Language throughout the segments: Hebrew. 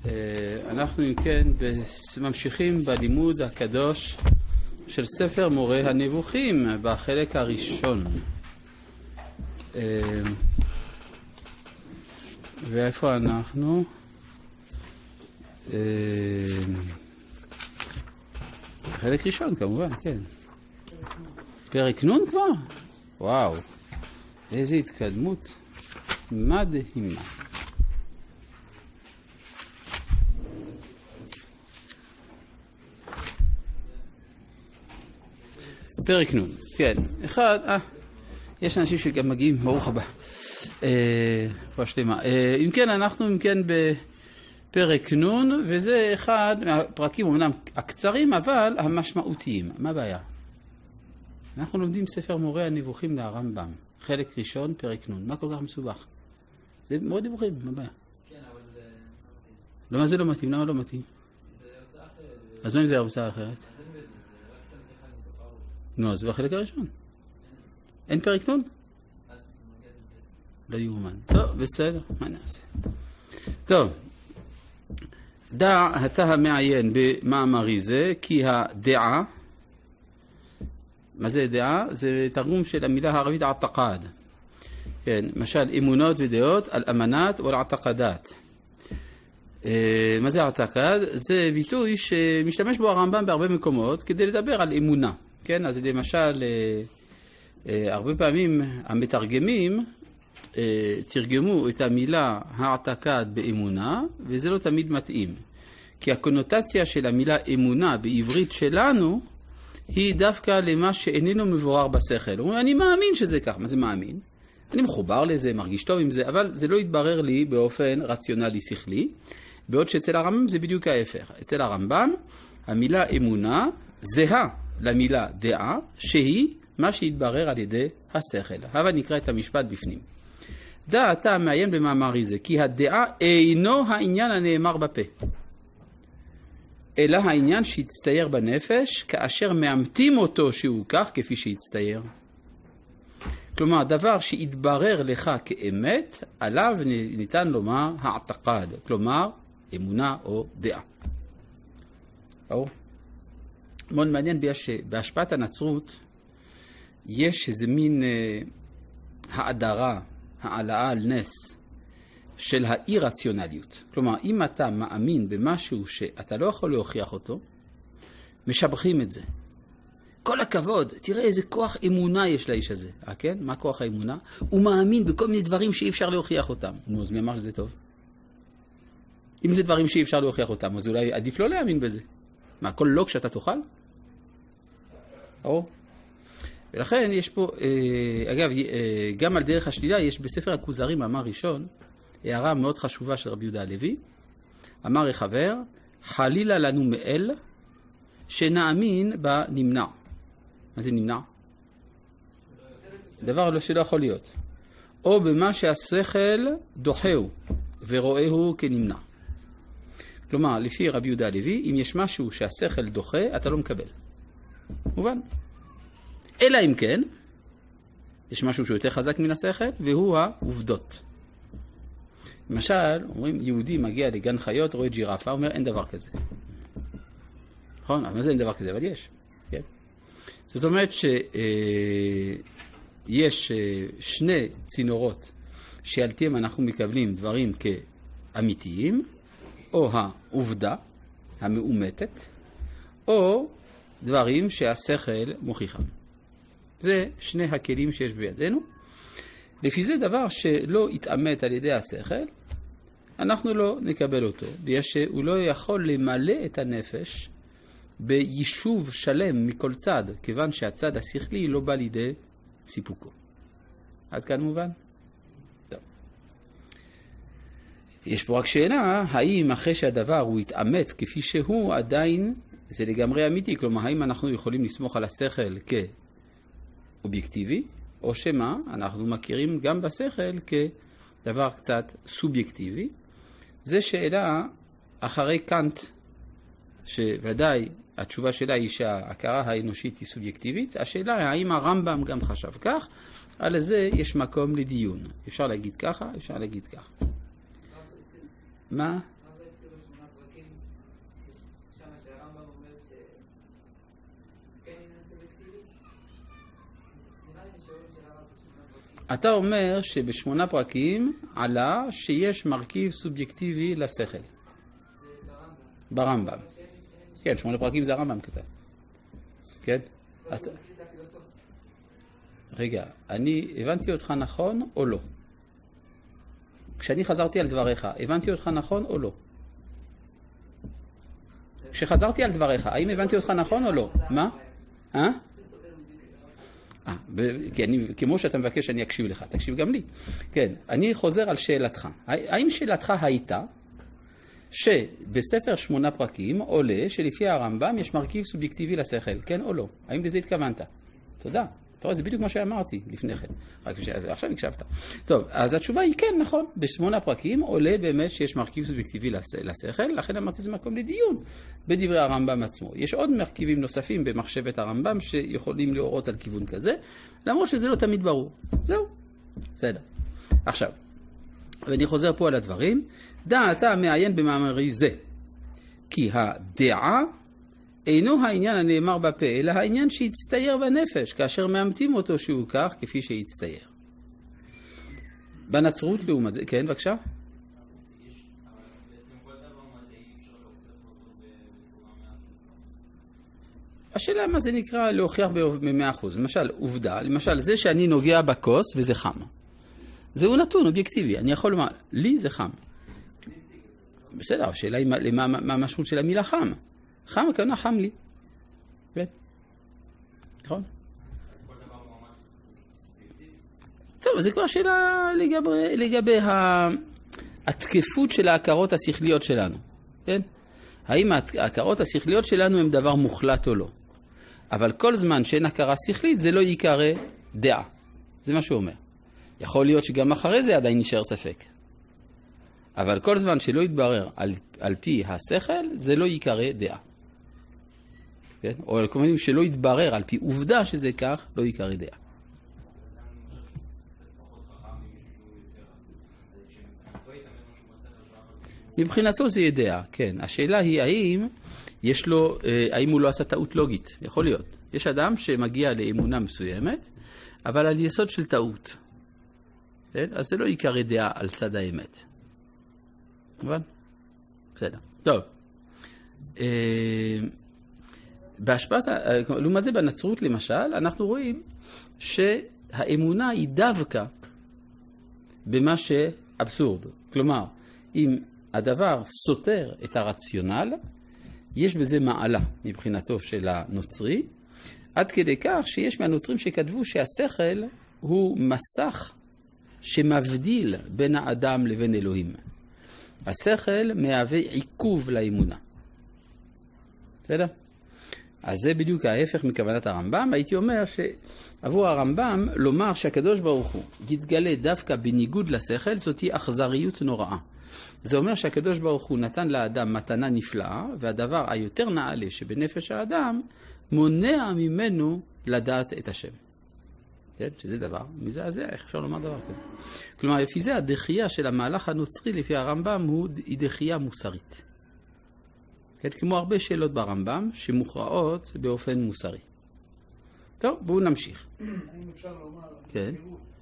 אנחנו אם כן ממשיכים בלימוד הקדוש של ספר מורה הנבוכים בחלק הראשון. ואיפה אנחנו? חלק ראשון כמובן, כן. פרק נון כבר? וואו, איזו התקדמות מדהימה. פרק נון, כן. יש אנשים שגם מגיעים, ברוך הבא. רפואה שלמה. אם כן, אנחנו בפרק נון, וזה אחד מהפרקים אומנם הקצרים, אבל המשמעותיים. מה הבעיה? אנחנו לומדים ספר מורה הנבוכים לרמב"ם. חלק ראשון, פרק נון. מה כל כך מסובך? זה מאוד נבוכים, מה הבעיה? כן, אבל זה... למה זה לא מתאים? למה לא מתאים? זה הרצאה אחרת. אז מה אם זה הרצאה אחרת? נו, אז בחלק הראשון. אין פרק נון? לא יאומן. טוב, בסדר, מה נעשה? טוב, דע אתה המעיין במאמרי זה, כי הדעה, מה זה דעה? זה תרגום של המילה הערבית עתקד. כן, למשל אמונות ודעות על אמנת ועל עתקדת. מה זה עתקד? זה ביטוי שמשתמש בו הרמב"ם בהרבה מקומות כדי לדבר על אמונה. כן, אז למשל, הרבה פעמים המתרגמים תרגמו את המילה העתקד באמונה, וזה לא תמיד מתאים. כי הקונוטציה של המילה אמונה בעברית שלנו, היא דווקא למה שאיננו מבורר בשכל. הוא אומר, אני מאמין שזה כך. מה זה מאמין? אני מחובר לזה, מרגיש טוב עם זה, אבל זה לא יתברר לי באופן רציונלי שכלי, בעוד שאצל הרמב"ם זה בדיוק ההפך. אצל הרמב"ם, המילה אמונה זהה למילה דעה, שהיא מה שהתברר על ידי השכל. אבל נקרא את המשפט בפנים. דע אתה מעיין במאמרי זה, כי הדעה אינו העניין הנאמר בפה, אלא העניין שהצטייר בנפש, כאשר מאמתים אותו שהוא כך כפי שהצטייר. כלומר, דבר שהתברר לך כאמת, עליו ניתן לומר העתקד, כלומר, אמונה או דעה. ברור? מאוד מעניין בהשפעת הנצרות, יש איזה מין האדרה, העלאה על נס של האי-רציונליות. כלומר, אם אתה מאמין במשהו שאתה לא יכול להוכיח אותו, משבחים את זה. כל הכבוד, תראה איזה כוח אמונה יש לאיש הזה. כן? מה כוח האמונה? הוא מאמין בכל מיני דברים שאי אפשר להוכיח אותם. נו, אז מי אמר שזה טוב? אם זה דברים שאי אפשר להוכיח אותם, אז אולי עדיף לא להאמין בזה. מה, כל לוג שאתה תאכל? או. ולכן יש פה, אגב, גם על דרך השלילה, יש בספר הכוזרי, מאמר ראשון, הערה מאוד חשובה של רבי יהודה הלוי. אמר החבר, חלילה לנו מאל, שנאמין בנמנע. מה זה נמנע? דבר שלא יכול להיות. או במה שהשכל דוחהו, ורואהו כנמנע. כלומר, לפי רבי יהודה הלוי, אם יש משהו שהשכל דוחה, אתה לא מקבל. מובן. אלא אם כן, יש משהו שהוא יותר חזק מן השכל, והוא העובדות. למשל, אומרים, יהודי מגיע לגן חיות, רואה ג'ירפה, אומר, אין דבר כזה. נכון? אבל מה זה אין דבר כזה? אבל יש. כן? זאת אומרת שיש שני צינורות שעל פיהם אנחנו מקבלים דברים כאמיתיים, או העובדה המאומתת, או דברים שהשכל מוכיחם. זה שני הכלים שיש בידינו. לפי זה דבר שלא יתאמת על ידי השכל, אנחנו לא נקבל אותו. בגלל שהוא לא יכול למלא את הנפש ביישוב שלם מכל צד, כיוון שהצד השכלי לא בא לידי סיפוקו. עד כאן מובן? טוב. יש פה רק שאלה, האם אחרי שהדבר הוא יתאמת כפי שהוא, עדיין זה לגמרי אמיתי? כלומר, האם אנחנו יכולים לסמוך על השכל כאובייקטיבי, או שמה אנחנו מכירים גם בשכל כדבר קצת סובייקטיבי? זה שאלה אחרי קאנט, שוודאי התשובה שלה היא שההכרה האנושית היא סובייקטיבית. השאלה האם הרמב"ם גם חשב כך, על זה יש מקום לדיון. אפשר להגיד ככה, אפשר להגיד ככה. מה? אתה אומר שבשמונה פרקים עלה שיש מרכיב סובייקטיבי לשכל. ברמב"ם. כן, 8 פרקים זה הרמב"ם כתב. כן? רגע, אני הבנתי אותך נכון או לא? כשאני חזרתי על דבריך, הבנתי אותך נכון או לא? כשחזרתי על דבריך, האם הבנתי אותך נכון או לא? מה? כמו שאתה מבקש אני אקשיב לך, תקשיב גם לי. כן, אני חוזר על שאלתך. האם שאלתך הייתה שבספר 8 פרקים עולה שלפי הרמב"ם יש מרכיב סובייקטיבי לשכל, כן או לא? האם בזה התכוונת? תודה. אתה רואה, זה בדיוק מה שאמרתי לפני כן. רק עכשיו הקשבת. טוב, אז התשובה היא כן, נכון. ב8 פרקים עולה באמת שיש מרכיב סובייקטיבי לשכל, לכן אמרתי זה מקום לדיון בדברי הרמב"ם עצמו. יש עוד מרכיבים נוספים במחשבת הרמב"ם שיכולים להורות על כיוון כזה, למרות שזה לא תמיד ברור. זהו. בסדר. עכשיו, ואני חוזר פה על הדברים. דע אתה מעיין במאמרי זה, כי הדעה אינו העניין הנאמר בפה, אלא העניין שהצטייר בנפש, כאשר מאמתים אותו שהוא כך, כפי שהצטייר. בנצרות לעומת זה, כן, בבקשה? השאלה מה זה נקרא להוכיח ב100%. למשל, עובדה, למשל, זה שאני נוגע בכוס וזה חם. זהו נתון אובייקטיבי, אני יכול לומר, לי זה חם. בסדר, השאלה היא מה המשמעות של המילה חם. חם, הכוונה חם לי. כן. נכון? טוב, זה כבר שאלה לגבי התקפות של ההכרות השכליות שלנו. כן? האם ההכרות השכליות שלנו הם דבר מוחלט או לא? אבל כל זמן שאין הכרה שכלית, זה לא ייקרא דעה. זה מה שהוא אומר. יכול להיות שגם אחרי זה עדיין נשאר ספק. אבל כל זמן שלא יתברר על פי השכל, זה לא ייקרא דעה. כן? או כמובן שלא יתברר על פי עובדה שזה כך, לא ייקרא דעה. מבחינתו זה ידעה, כן. השאלה היא האם הוא לא עשה טעות לוגית. יכול להיות. יש אדם שמגיע לאמונה מסוימת, אבל על יסוד של טעות. כן? אז זה לא ייקרא דעה על צד האמת. נכון? בסדר. טוב. בהשפעת, לעומת זה בנצרות למשל, אנחנו רואים שהאמונה היא דווקא במה שאבסורד. כלומר, אם הדבר סותר את הרציונל, יש בזה מעלה מבחינתו של הנוצרי, עד כדי כך שיש מהנוצרים שכתבו שהשכל הוא מסך שמבדיל בין האדם לבין אלוהים. השכל מהווה עיכוב לאמונה. בסדר? אז זה בדיוק ההפך מכוונת הרמב"ם. הייתי אומר שעבור הרמב"ם לומר שהקדוש ברוך הוא יתגלה דווקא בניגוד לשכל, זאת היא אכזריות נוראה. זה אומר שהקדוש ברוך הוא נתן לאדם מתנה נפלאה, והדבר היותר נעלה שבנפש האדם מונע ממנו לדעת את השם. כן? שזה דבר מזעזע, איך אפשר לומר דבר כזה? כלומר, לפי זה הדחייה של המהלך הנוצרי לפי הרמב"ם היא דחייה מוסרית. כן? כמו הרבה שאלות ברמב"ם שמוכרעות באופן מוסרי. טוב, בואו נמשיך. האם אפשר לומר, כן.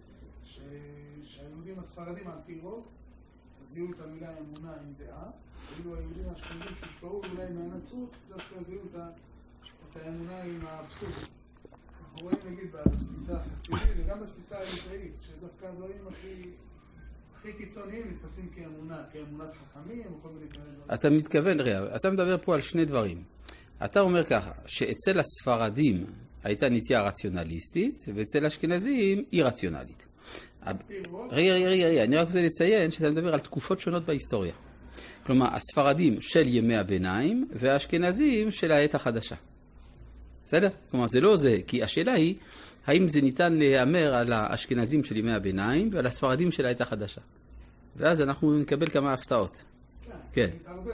שהיהודים הספרדים על פי רוב, זיהו את המילה אמונה עם דעה, ואילו היהודים האשכנזים שהושפעו אולי מהנצרות, דווקא זיהו את האמונה עם האבסורד. אנחנו רואים נגיד בתפיסה החסידית וגם בתפיסה הליטאית, שדווקא הדברים הכי קיצוניים נתפסים כאמונת חכמים או כל מיני כאלה. אתה מתכוון, אתה מדבר פה על שני דברים. אתה אומר ככה, שאצל הספרדים הייתה נטייה רציונליסטית, ואצל האשכנזים היא רציונלית. רגע, אני רק רוצה לציין שאתה מדבר על תקופות שונות בהיסטוריה. כלומר, הספרדים של ימי הביניים והאשכנזים של העת החדשה. בסדר? כלומר, זה לא זה, כי השאלה היא, האם זה ניתן להיאמר על האשכנזים של ימי הביניים ועל הספרדים של העת החדשה. ואז אנחנו נקבל כמה הפתעות. כן.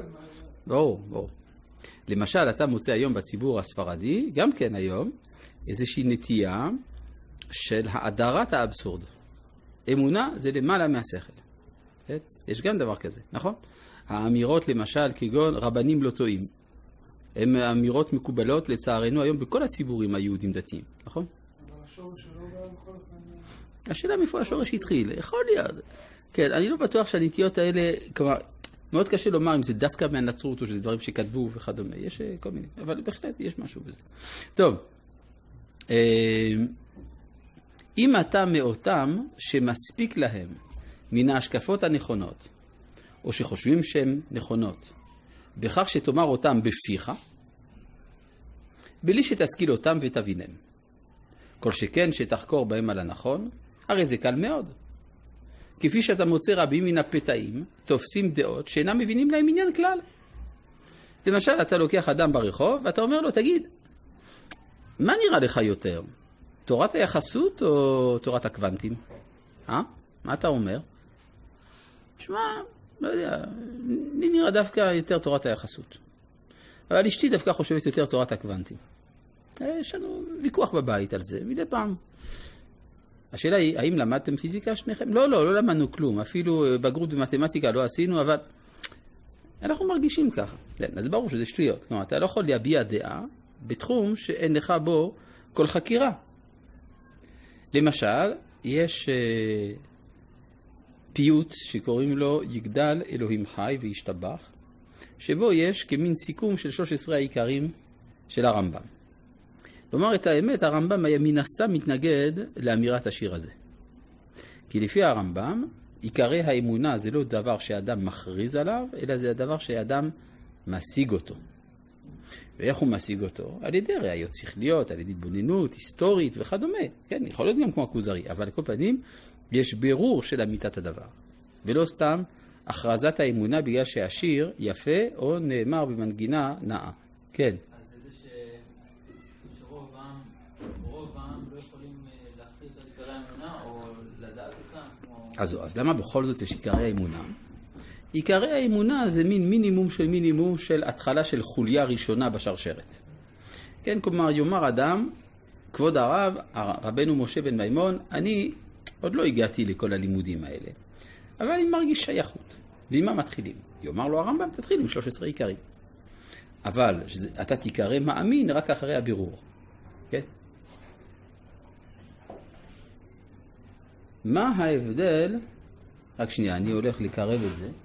ברור. למשל, אתה מוצא היום בציבור הספרדי, גם כן היום, איזושהי נטייה של האדרת האבסורד. אמונה זה למעלה מהשכל. יש גם דבר כזה, נכון? האמירות למשל כגון רבנים לא טועים. הן אמירות מקובלות לצערנו היום בכל הציבורים היהודים דתיים, נכון? אבל השורש שלו בכל אופן... השאלה מאיפה השורש התחיל, יכול להיות. כן, אני לא בטוח שהנטיות האלה, כלומר, מאוד קשה לומר אם זה דווקא מהנצרות או שזה דברים שכתבו וכדומה, יש כל מיני, אבל בהחלט יש משהו בזה. טוב, אם אתה מאותם שמספיק להם מן ההשקפות הנכונות, או שחושבים שהן נכונות, בכך שתאמר אותם בפיך, בלי שתשכיל אותם ותבינם. כל שכן שתחקור בהם על הנכון, הרי זה קל מאוד. כפי שאתה מוצא רבים מן הפתאים, תופסים דעות שאינם מבינים להם עניין כלל. למשל, אתה לוקח אדם ברחוב, ואתה אומר לו, תגיד, מה נראה לך יותר? תורת היחסות או תורת הקוונטים? מה אתה אומר? שמע, לא יודע, לי נראה דווקא יותר תורת היחסות. אבל אשתי דווקא חושבת יותר תורת הקוונטים. יש לנו ויכוח בבית על זה, מדי פעם. השאלה היא, האם למדתם פיזיקה שניכם? לא למדנו כלום. אפילו בגרות במתמטיקה לא עשינו, אבל אנחנו מרגישים ככה. אז ברור שזה שטויות. כלומר, אתה לא יכול להביע דעה בתחום שאין לך בו כל חקירה. למשל, יש פיוט שקוראים לו יגדל אלוהים חי וישתבח, שבו יש כמין סיכום של 13 העיקרים של הרמב"ם. לומר את האמת, הרמב"ם היה מן הסתם מתנגד לאמירת השיר הזה. כי לפי הרמב"ם, עיקרי האמונה זה לא דבר שאדם מכריז עליו, אלא זה הדבר שאדם משיג אותו. ואיך הוא משיג אותו? על ידי ראיות שכליות, על ידי התבוננות, היסטורית וכדומה. כן, יכול להיות גם כמו הכוזרי, אבל לכל פנים יש בירור של אמיתת הדבר. ולא סתם הכרזת האמונה בגלל שהשיר יפה או נאמר במנגינה נאה. כן. אז זה שרוב העם לא יכולים להכריז על עיקרי האמונה או לדעת אותם? אז למה בכל זאת יש עיקרי האמונה? עיקרי האמונה זה מין מינימום של התחלה של חוליה ראשונה בשרשרת. כן, כלומר, יאמר אדם, כבוד הרב, רבנו משה בן מימון, אני עוד לא הגעתי לכל הלימודים האלה, אבל אני מרגיש שייכות. ועם מה מתחילים? יאמר לו הרמב"ם, תתחיל עם 13 עיקרים. אבל אתה תיקרא מאמין רק אחרי הבירור. כן? מה ההבדל? רק שנייה, אני הולך לקרב את זה.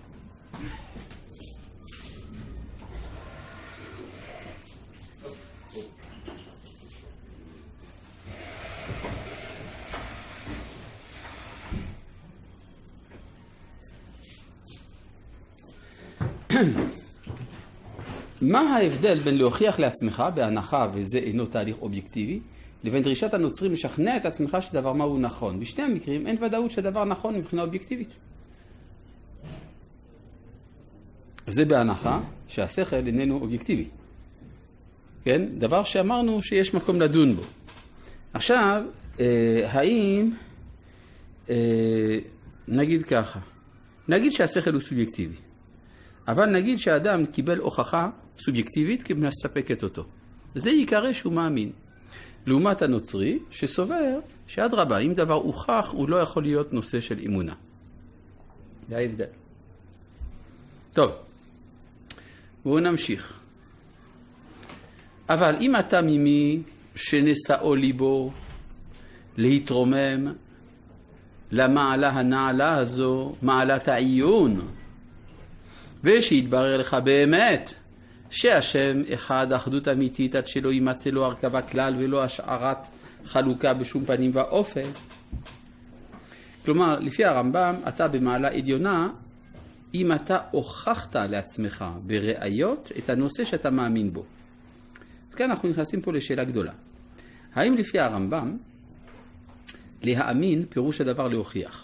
מה ההבדל בין להוכיח לעצמך בהנחה, וזה אינו תהליך אובייקטיבי, לבין דרישת הנוצרים לשכנע את עצמך שדבר מה הוא נכון? בשני המקרים אין ודאות שדבר נכון מבחינה אובייקטיבית. זה בהנחה שהשכל איננו אובייקטיבי. כן? דבר שאמרנו שיש מקום לדון בו. עכשיו, האם, נגיד ככה, נגיד שהשכל הוא סובייקטיבי. אבל נגיד שהאדם קיבל הוכחה סובייקטיבית כמספקת אותו. זה יקרא שהוא מאמין. לעומת הנוצרי שסובר שעד רבה, אם דבר הוכח, הוא לא יכול להיות נושא של אמונה. זה ההבדל. טוב, בואו נמשיך. אבל אם אתה ממי שנשאו ליבו להתרומם למעלה הנעלה הזו, מעלת העיון, ושיתברר לך באמת שהשם אחד, אחדות אמיתית, עד שלא יימצא לו הרכבה כלל ולא השערת חלוקה בשום פנים ואופן. כלומר, לפי הרמב"ם, אתה במעלה עליונה, אם אתה הוכחת לעצמך בראיות את הנושא שאתה מאמין בו. אז כאן אנחנו נכנסים פה לשאלה גדולה. האם לפי הרמב"ם, להאמין פירוש הדבר להוכיח?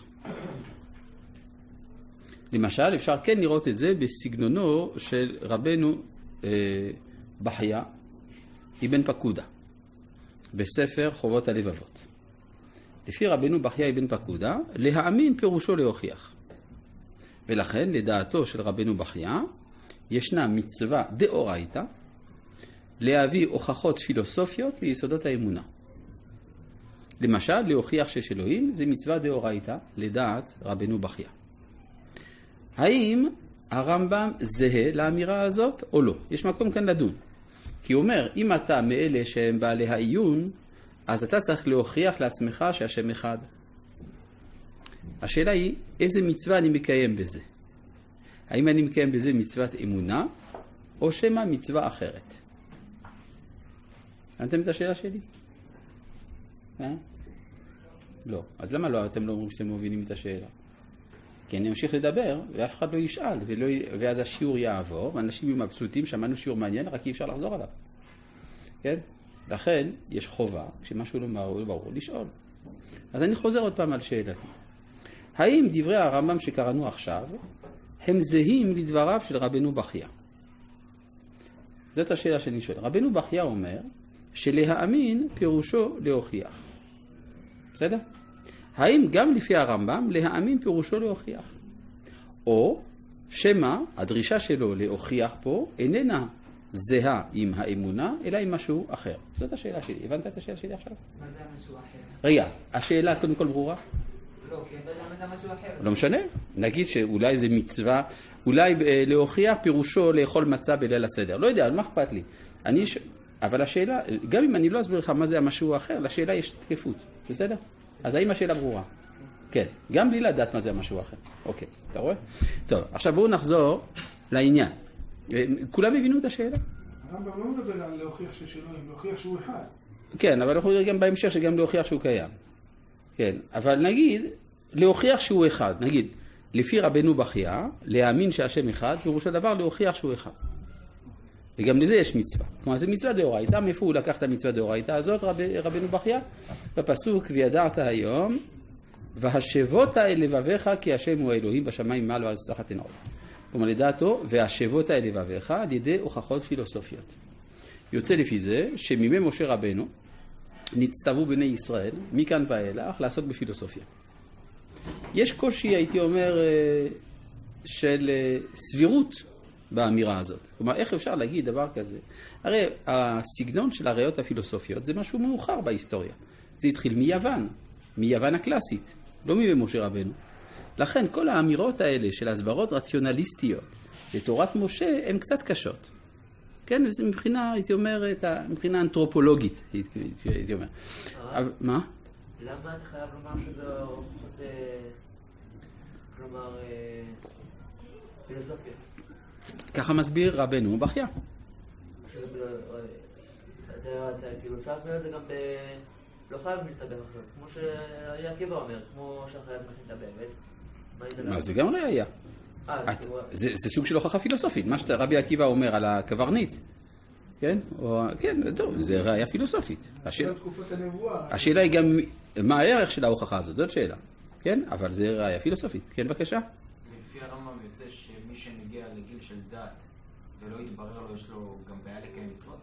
למשל, אפשר כן לראות את זה בסגנונו של רבנו בחיה אבן פקודה, בספר חובות הלבבות. לפי רבנו בחיה אבן פקודה, להאמין פירושו להוכיח. ולכן, לדעתו של רבנו בחיה, ישנה מצווה דאורייתא להביא הוכחות פילוסופיות ליסודות האמונה. למשל, להוכיח שיש אלוהים, זה מצווה דאורייתא לדעת רבנו בחיה. האם הרמב"ם זהה לאמירה הזאת או לא? יש מקום כאן לדון. כי הוא אומר, אם אתה מאלה שהם בעלי העיון, אז אתה צריך להוכיח לעצמך שהשם אחד. השאלה היא, איזה מצווה אני מקיים בזה? האם אני מקיים בזה מצוות אמונה, או שמה מצווה אחרת? הבנתם את השאלה שלי? לא. אז למה לא אתם לא אומרים שאתם מבינים את השאלה? כי אני אמשיך לדבר, ואף אחד לא ישאל, ואז השיעור יעבור, ואנשים יהיו מבסוטים, שמענו שיעור מעניין, רק אי אפשר לחזור עליו. כן? לכן, יש חובה, כשמשהו לא ברור, לשאול. אז אני חוזר עוד פעם על שאלתי. האם דברי הרמב"ם שקראנו עכשיו, הם זהים לדבריו של רבנו בחייא? זאת השאלה שאני שואל. רבנו בחייא אומר, שלהאמין פירושו להוכיח. בסדר? האם גם לפי הרמב"ם להאמין פירושו להוכיח? או שמה הדרישה שלו להוכיח פה איננה זהה עם האמונה, אלא עם משהו אחר. זאת השאלה שלי. הבנת את השאלה שלי עכשיו? מה זה משהו אחר? רגע, השאלה קודם כל ברורה? לא, כי מה זה משהו אחר? לא משנה. נגיד שאולי זה מצווה, אולי להוכיח פירושו לאכול מצה בליל הסדר. לא יודע, מה אכפת לי? אבל השאלה, גם אם אני לא אסביר לך מה זה המשהו האחר, לשאלה יש תקפות. בסדר? אז האם השאלה ברורה? כן. גם בלי לדעת מה זה המשהו האחר. אוקיי, אתה רואה? טוב, עכשיו בואו נחזור לעניין. כולם הבינו את השאלה? הרמב"ם לא מדבר על להוכיח שיש אלוהים, להוכיח שהוא אחד. כן, אבל אנחנו נראה גם בהמשך שגם להוכיח שהוא קיים. כן, אבל נגיד, להוכיח שהוא אחד. נגיד, לפי רבנו בחייא, להאמין שהשם אחד, פירוש הדבר להוכיח שהוא אחד. וגם לזה יש מצווה. כלומר, זה מצווה דאורייתא. מאיפה הוא לקח את המצווה דאורייתא הזאת, רבנו בחייא? בפסוק, וידעת היום, והשבות אל לבביך, כי השם הוא האלוהים בשמיים מעל וארץ תחת עיניו. כלומר, לדעתו, והשבות אל לבביך, על ידי הוכחות פילוסופיות. יוצא לפי זה, שמימי משה רבנו, נצטוו בני ישראל, מכאן ואילך, לעסוק בפילוסופיה. יש קושי, הייתי אומר, של סבירות באמירה הזאת. כלומר, איך אפשר להגיד דבר כזה? הרי הסגנון של הראיות הפילוסופיות זה משהו מאוחר בהיסטוריה. זה התחיל מיוון הקלאסית, לא ממשה רבנו. לכן כל האמירות האלה של הסברות רציונליסטיות לתורת משה הן קצת קשות. כן, זה מבחינה, הייתי אומר, מבחינה אנתרופולוגית, הייתי אומר. מה? למה אתה חייב לומר שזה הוכחות, כלומר, פילוסופיה? ככה מסביר רבנו בחייא. שזה, כאילו, אפשר להסביר את זה גם לא חייב להסתבך עכשיו, כמו שרבי עקיבא אומר, כמו שהחייב מכין את הבגד. מה זה גם ראיה? זה סוג של הוכחה פילוסופית, מה שרבי עקיבא אומר על הקברניט, כן? כן, טוב, זה ראיה פילוסופית. השאלה היא גם מה הערך של ההוכחה הזאת, זאת שאלה, כן? אבל זה ראיה פילוסופית, כן, בבקשה? לפי הרמב"ם יוצא שמי שמגיע לגיל של דת ולא יתברר לו, יש לו גם בעיה לקיים מצוות?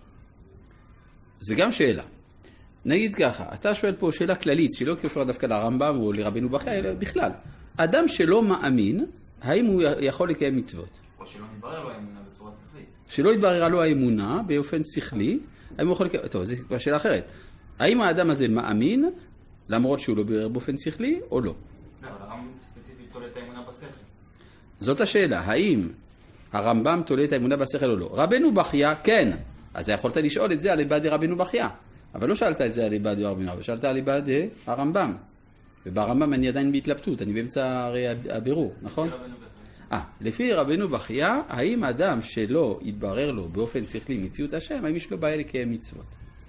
זה גם שאלה. נגיד ככה, אתה שואל פה שאלה כללית, שלא קשורה דווקא לרמב"ם או לרבנו בחייא, אלא בכלל. אדם שלא מאמין, האם הוא יכול לקיים מצוות? או שלא מתברר לו האמונה בצורה שכלית. שלא יתברר לו האמונה באופן שכלי, האם הוא יכול לקיים... טוב, זו כבר שאלה אחרת. האם האדם הזה מאמין, למרות שהוא לא בירר באופן שכלי, או לא? לא, אבל הרמב"ם ספציפית תולה את האמונה בשכל. זאת השאלה, האם הרמב"ם תולה את האמונה בשכל או לא? רבנו בחייא, כן. אז יכולת לשאול את זה על ליבא דרבנו בחייא. אבל לא שאלת את זה על ליבא דרבנו, אבל שאלת על ליבא הרמב"ם. וברמב"ם אני עדיין בהתלבטות, אני באמצע הבירור, נכון? לפי רבנו בחייא, האם האדם שלא יתברר לו באופן שכלי מציאות השם, האם יש לו בעיה לקיים מצוות?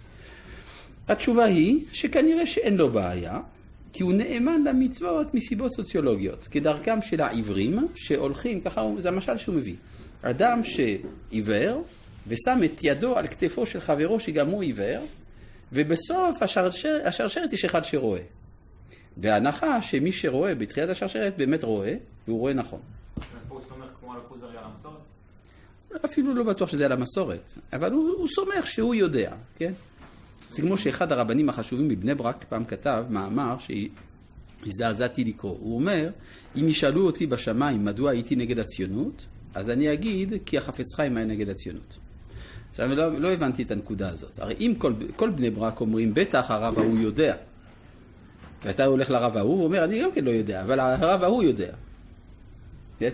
התשובה היא שכנראה שאין לו בעיה, כי הוא נאמן למצוות מסיבות סוציולוגיות, כדרכם של העברים שהולכים, ככה זה המשל שהוא מביא. אדם שעיוור ושם את ידו על כתפו של חברו שגם הוא עיוור, ובסוף השרשרת יש אחד שרואה. בהנחה שמי שרואה בתחילת השרשרת באמת רואה, והוא רואה נכון. פה הוא סומך כמו על הכוזרי על המסורת? אפילו לא בטוח שזה על המסורת, אבל הוא סומך שהוא יודע, כן? זה כמו שאחד הרבנים החשובים מבני ברק פעם כתב מאמר שהזדעזעתי לקרוא. הוא אומר, אם ישאלו אותי בשמיים מדוע הייתי נגד הציונות, אז אני אגיד כי החפץ חיים היה נגד הציונות. עכשיו, לא הבנתי את הנקודה הזאת. הרי אם כל בני ברק אומרים, בטח הרב ההוא יודע, ואתה הולך לרב ההוא, הוא אומר, אני גם כן לא יודע, אבל הרב ההוא יודע. כן?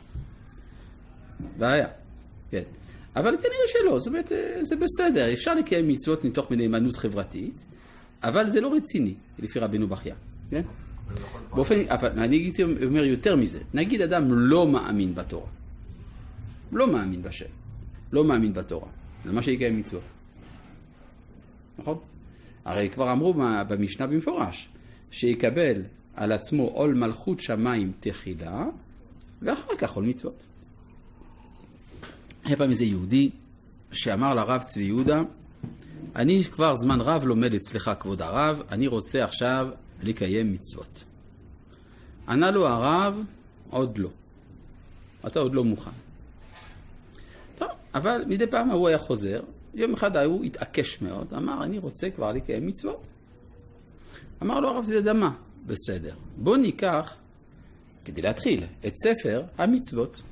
בעיה. כן. אבל כנראה שלא, זאת אומרת, זה בסדר. אפשר לקיים מצוות מתוך נאמנות חברתית, אבל זה לא רציני, לפי רבנו בחייא. כן? אבל אני הייתי אומר יותר מזה. נגיד אדם לא מאמין בתורה. לא מאמין בשם. לא מאמין בתורה. למה שיקיים מצוות. נכון? הרי כבר אמרו במשנה במפורש, שיקבל על עצמו עול מלכות שמיים תחילה, ואחר כך עול מצוות. היה פעם איזה יהודי שאמר לרב צבי יהודה, אני כבר זמן רב לומד אצלך כבוד הרב, אני רוצה עכשיו לקיים מצוות. ענה לו הרב, עוד לא. אתה עוד לא מוכן. טוב, אבל מדי פעם הוא היה חוזר, יום אחד הוא התעקש מאוד, אמר, אני רוצה כבר לקיים מצוות. אמר לו הרב, זה יודע מה? בסדר. בוא ניקח, כדי להתחיל, את ספר המצוות.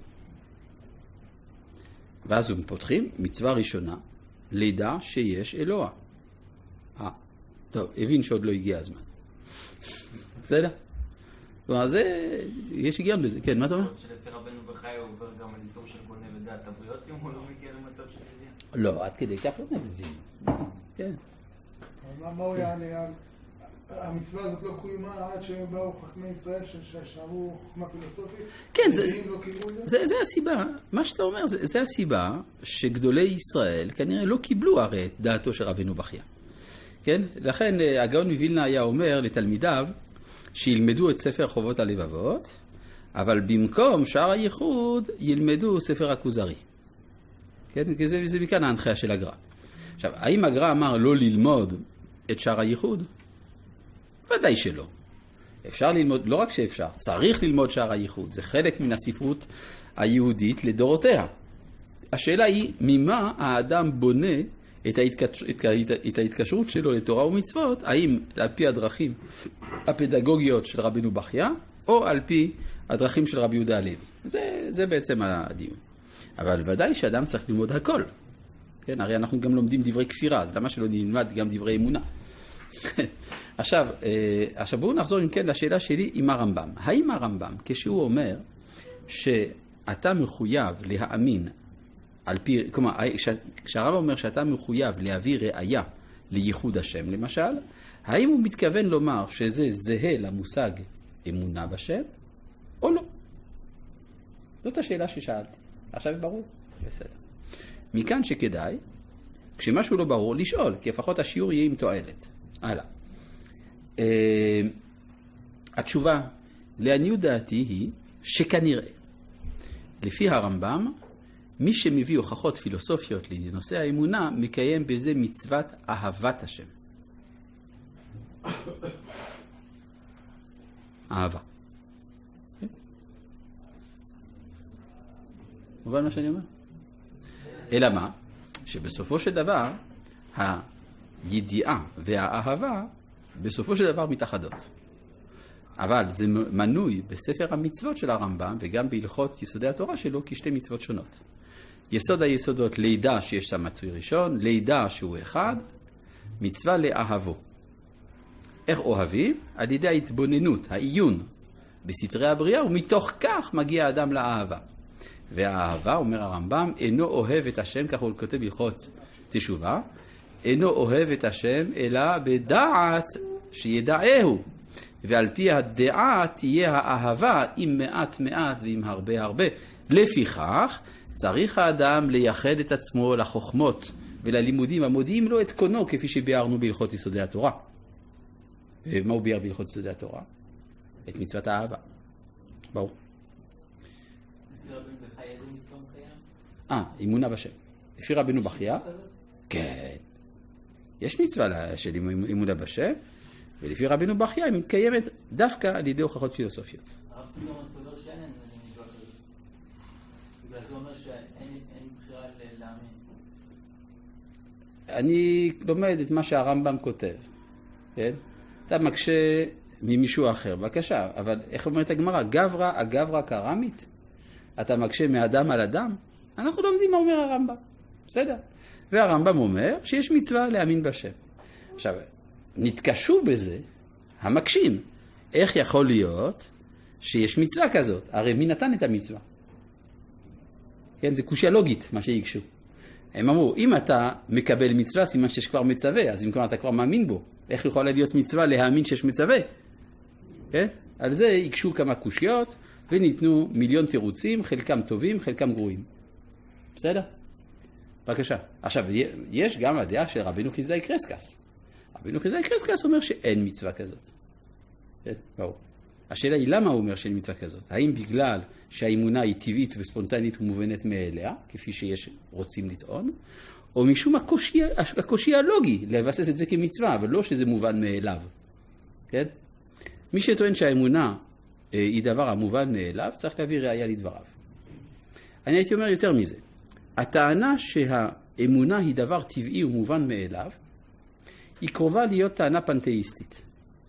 ואז הם פותחים מצווה ראשונה, לידע שיש אלוה. טוב, הבין שעוד לא הגיע הזמן. בסדר? כלומר, יש היגיון בזה. כן, מה אתה אומר? שלפי רבנו בחי הוא עובר גם על איסור של גונב ודעת הבריות, אם הוא לא מגיע למצב של ידיעה. לא, עד כדי כך לא נגזים. כן. מה הוא יענה? המצווה הזאת לא קוימה עד שבאו חכמי ישראל ששארו חוכמה פילוסופית? כן, זה הסיבה. מה שאתה אומר, זה הסיבה שגדולי ישראל כנראה לא קיבלו הרי את דעתו של רבנו בחייא. כן? לכן הגאון מווילנה היה אומר לתלמידיו שילמדו את ספר חובות הלבבות, אבל במקום שער הייחוד ילמדו ספר הכוזרי. כן? כי זה מכאן ההנחיה של הגר"א. עכשיו, האם הגר"א אמר לא ללמוד את שער הייחוד? ודאי שלא. אפשר ללמוד, לא רק שאפשר, צריך ללמוד שער הייחוד. זה חלק מן הספרות היהודית לדורותיה. השאלה היא, ממה האדם בונה את ההתקשרות שלו לתורה ומצוות, האם על פי הדרכים הפדגוגיות של רבנו בחייא, או על פי הדרכים של רבי יהודה הלוי. זה בעצם הדיון. אבל ודאי שאדם צריך ללמוד הכל. כן, הרי אנחנו גם לומדים דברי כפירה, אז למה שלא נלמד גם דברי אמונה? עכשיו בואו נחזור אם כן לשאלה שלי עם הרמב"ם. האם הרמב"ם, כשהוא אומר שאתה מחויב להאמין על פי, כלומר, כשהרמב"ם אומר שאתה מחויב להביא ראיה לייחוד השם למשל, האם הוא מתכוון לומר שזה זהה למושג אמונה בשם, או לא? זאת השאלה ששאלתי. עכשיו ברור? בסדר. מכאן שכדאי, כשמשהו לא ברור, לשאול, כי לפחות השיעור יהיה עם תועלת. הלאה. התשובה לעניות דעתי היא שכנראה, לפי הרמב"ם, מי שמביא הוכחות פילוסופיות לנושא האמונה, מקיים בזה מצוות אהבת השם. אהבה. מובן מה שאני אומר? אלא מה? שבסופו של דבר, הידיעה והאהבה, בסופו של דבר מתאחדות. אבל זה מנוי בספר המצוות של הרמב"ם, וגם בהלכות יסודי התורה שלו, כשתי מצוות שונות. יסוד היסודות, לידע שיש שם מצוי ראשון, לידע שהוא אחד, מצווה לאהבו. איך אוהבים? על ידי ההתבוננות, העיון בסתרי הבריאה, ומתוך כך מגיע האדם לאהבה. והאהבה, אומר הרמב"ם, אינו אוהב את השם, כך הוא כותב בהלכות תשובה, אינו אוהב את השם, אלא בדעת שידעהו. ועל פי הדעה תהיה האהבה עם מעט מעט ועם הרבה הרבה. לפיכך, צריך האדם לייחד את עצמו לחוכמות וללימודים המודיעים לו את קונו, כפי שביארנו בהלכות יסודי התורה. ומה הוא ביאר בהלכות יסודי התורה? את מצוות האהבה. ברור. אמונה בשם. לפי רבנו בחייא? כן. יש מצווה של אמונה בשם, ולפי רבנו בחייא היא מתקיימת דווקא על ידי הוכחות פילוסופיות. הרב סולומון סובר שאין מצווה כזאת. בגלל זה אומר שאין בחירה להאמין. אני לומד את מה שהרמב"ם כותב. כן? אתה מקשה ממישהו אחר, בבקשה. אבל איך אומרת הגמרא? הגברא קרמית? אתה מקשה מאדם על אדם? אנחנו לומדים מה אומר הרמב"ם. בסדר? והרמב"ם אומר שיש מצווה להאמין בשם. עכשיו, נתקשו בזה המקשים. איך יכול להיות שיש מצווה כזאת? הרי מי נתן את המצווה? כן, זה קושיה לוגית מה שיגשו. הם אמרו, אם אתה מקבל מצווה, סימן שיש כבר מצווה, אז אם כבר אתה כבר מאמין בו. איך יכולה להיות מצווה להאמין שיש מצווה? כן? על זה יקשו כמה קושיות וניתנו מיליון תירוצים, חלקם טובים, חלקם גרועים. בסדר? בבקשה. עכשיו, יש גם הדעה של רבינו חיסדאי קרסקס. רבינו חיסדאי קרסקס אומר שאין מצווה כזאת. כן? ברור. השאלה היא למה הוא אומר שאין מצווה כזאת? האם בגלל שהאמונה היא טבעית וספונטנית ומובנת מאליה, כפי שיש רוצים לטעון, או משום הקושי הלוגי לבסס את זה כמצווה, אבל לא שזה מובן מאליו. כן? מי שטוען שהאמונה היא דבר המובן מאליו, צריך להביא ראיה לדבריו. אני הייתי אומר יותר מזה. הטענה שהאמונה היא דבר טבעי ומובן מאליו, היא קרובה להיות טענה פנתאיסטית.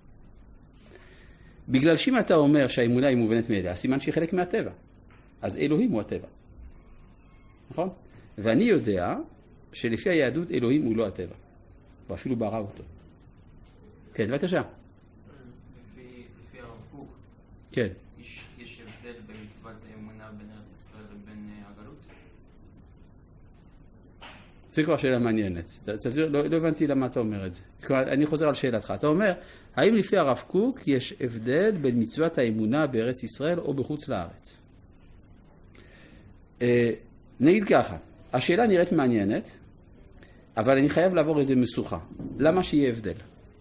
בגלל שאם אתה אומר שהאמונה היא מובנת מאליה, סימן שהיא חלק מהטבע. אז אלוהים הוא הטבע. נכון? ואני יודע שלפי היהדות אלוהים הוא לא הטבע. הוא אפילו ברא אותו. כן, בבקשה. לפי הרב קוק, כן. יש הבדל במצוות האמונה בין ארץ ישראל ובין הגלות? זה כבר שאלה מעניינת. לא הבנתי למה אתה אומר את זה. אני חוזר על שאלתך. אתה אומר, האם לפי הרב קוק יש הבדל בין מצוות האמונה בארץ ישראל או בחוץ לארץ? נגיד ככה, השאלה נראית מעניינת, אבל אני חייב לעבור איזה מסוכה. למה שיהיה הבדל?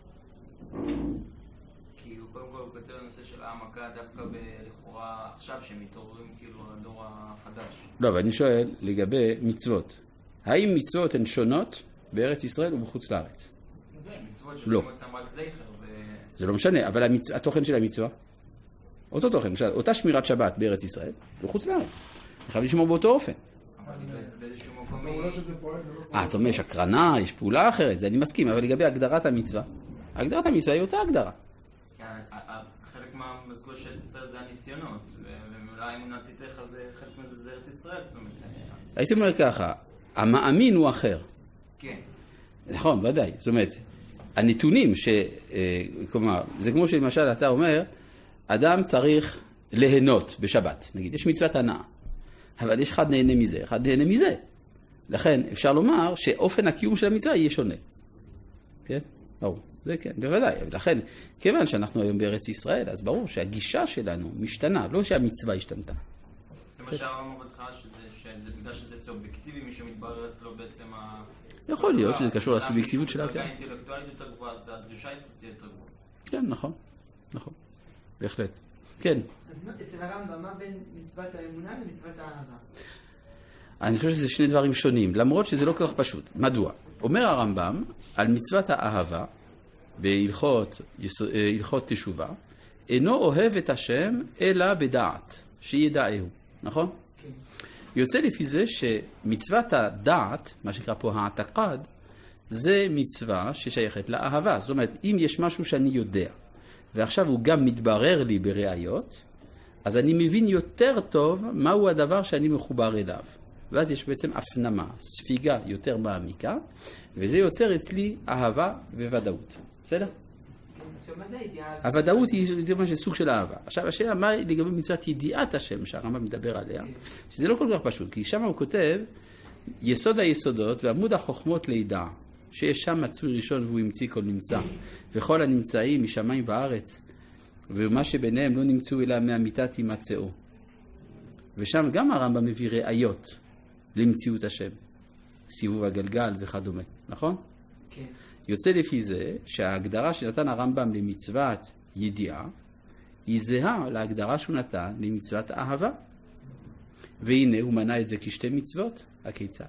כי הוא קודם כל כותב לנושא של העמקה דווקא לכאורה עכשיו שהם מתעוררים כאילו לדור החדש. לא, אבל אני שואל לגבי מצוות. האם מצוות הן שונות בארץ ישראל ובחוץ לארץ? יש מצוות לא. ששומעים אותם רק זכר זה לא משנה, אבל התוכן של המצווה, אותו תוכן, למשל, אותה שמירת שבת בארץ ישראל ובחוץ לארץ. חייב לשמור באותו אופן. אבל באיזשהו מקום לא שזה פועל, זה לא פועל. אתה אומר, יש הקרנה, יש פעולה אחרת, זה אני מסכים, אבל לגבי הגדרת המצווה, הגדרת המצווה היא אותה הגדרה. חלק מהמסגול של ישראל זה הניסיונות, ואולי אמונה תיתך אז חלק מזה זה ארץ ישראל. הייתי אומר ככה, המאמין הוא אחר. כן. נכון, ודאי. זאת אומרת, הנתונים כלומר, זה כמו שלמשל אתה אומר, אדם צריך ליהנות בשבת, נגיד, יש מצוות הנאה, אבל יש אחד נהנה מזה, אחד נהנה מזה. לכן אפשר לומר שאופן הקיום של המצווה יהיה שונה. כן? ברור. זה כן, בוודאי. לכן, כיוון שאנחנו היום בארץ ישראל, אז ברור שהגישה שלנו משתנה, לא שהמצווה השתנתה. זה מה שאמרנו בהתחלה, שזה בגלל שזה סובייקטיבי, מי שמתברר אצלו בעצם יכול להיות שזה קשור לסובייקטיביות של הדרגה האינטלקטואלית יותר גבוהה, אז הדרישה תהיה יותר גבוהה. כן, נכון. נכון. בהחלט. כן. אז אצל הרמב"ם, מה בין מצוות האמונה למצוות האהבה? אני חושב שזה שני דברים שונים, למרות שזה לא כל כך פשוט. מדוע? אומר הרמב"ם על מצוות האהבה בהלכות תשובה, אינו אוהב את השם אלא בדעת, שידעהו. נכון? כן. יוצא לפי זה שמצוות הדעת, מה שנקרא פה העתקד, זה מצווה ששייכת לאהבה. זאת אומרת, אם יש משהו שאני יודע, ועכשיו הוא גם מתברר לי בראיות, אז אני מבין יותר טוב מהו הדבר שאני מחובר אליו. ואז יש בעצם הפנמה, ספיגה יותר מעמיקה, וזה יוצר אצלי אהבה וודאות. בסדר? עכשיו, מה זה הידיעה? הוודאות היא ממש סוג של אהבה. עכשיו, השאלה מה לגבי מצוות ידיעת השם, שהרמב"ם מדבר עליה, שזה לא כל כך פשוט, כי שם הוא כותב, יסוד היסודות ועמוד החוכמות לידע, שיש שם מצוי ראשון והוא המציא כל נמצא, וכל הנמצאים משמיים וארץ, ומה שביניהם לא נמצאו אלא מהמיתת הימצאו. ושם גם הרמב"ם מביא ראיות למציאות השם, סיבוב הגלגל וכדומה, נכון? כן. יוצא לפי זה שההגדרה שנתן הרמב"ם למצוות ידיעה היא זהה להגדרה שהוא נתן למצוות אהבה. והנה הוא מנה את זה כשתי מצוות, הכיצד?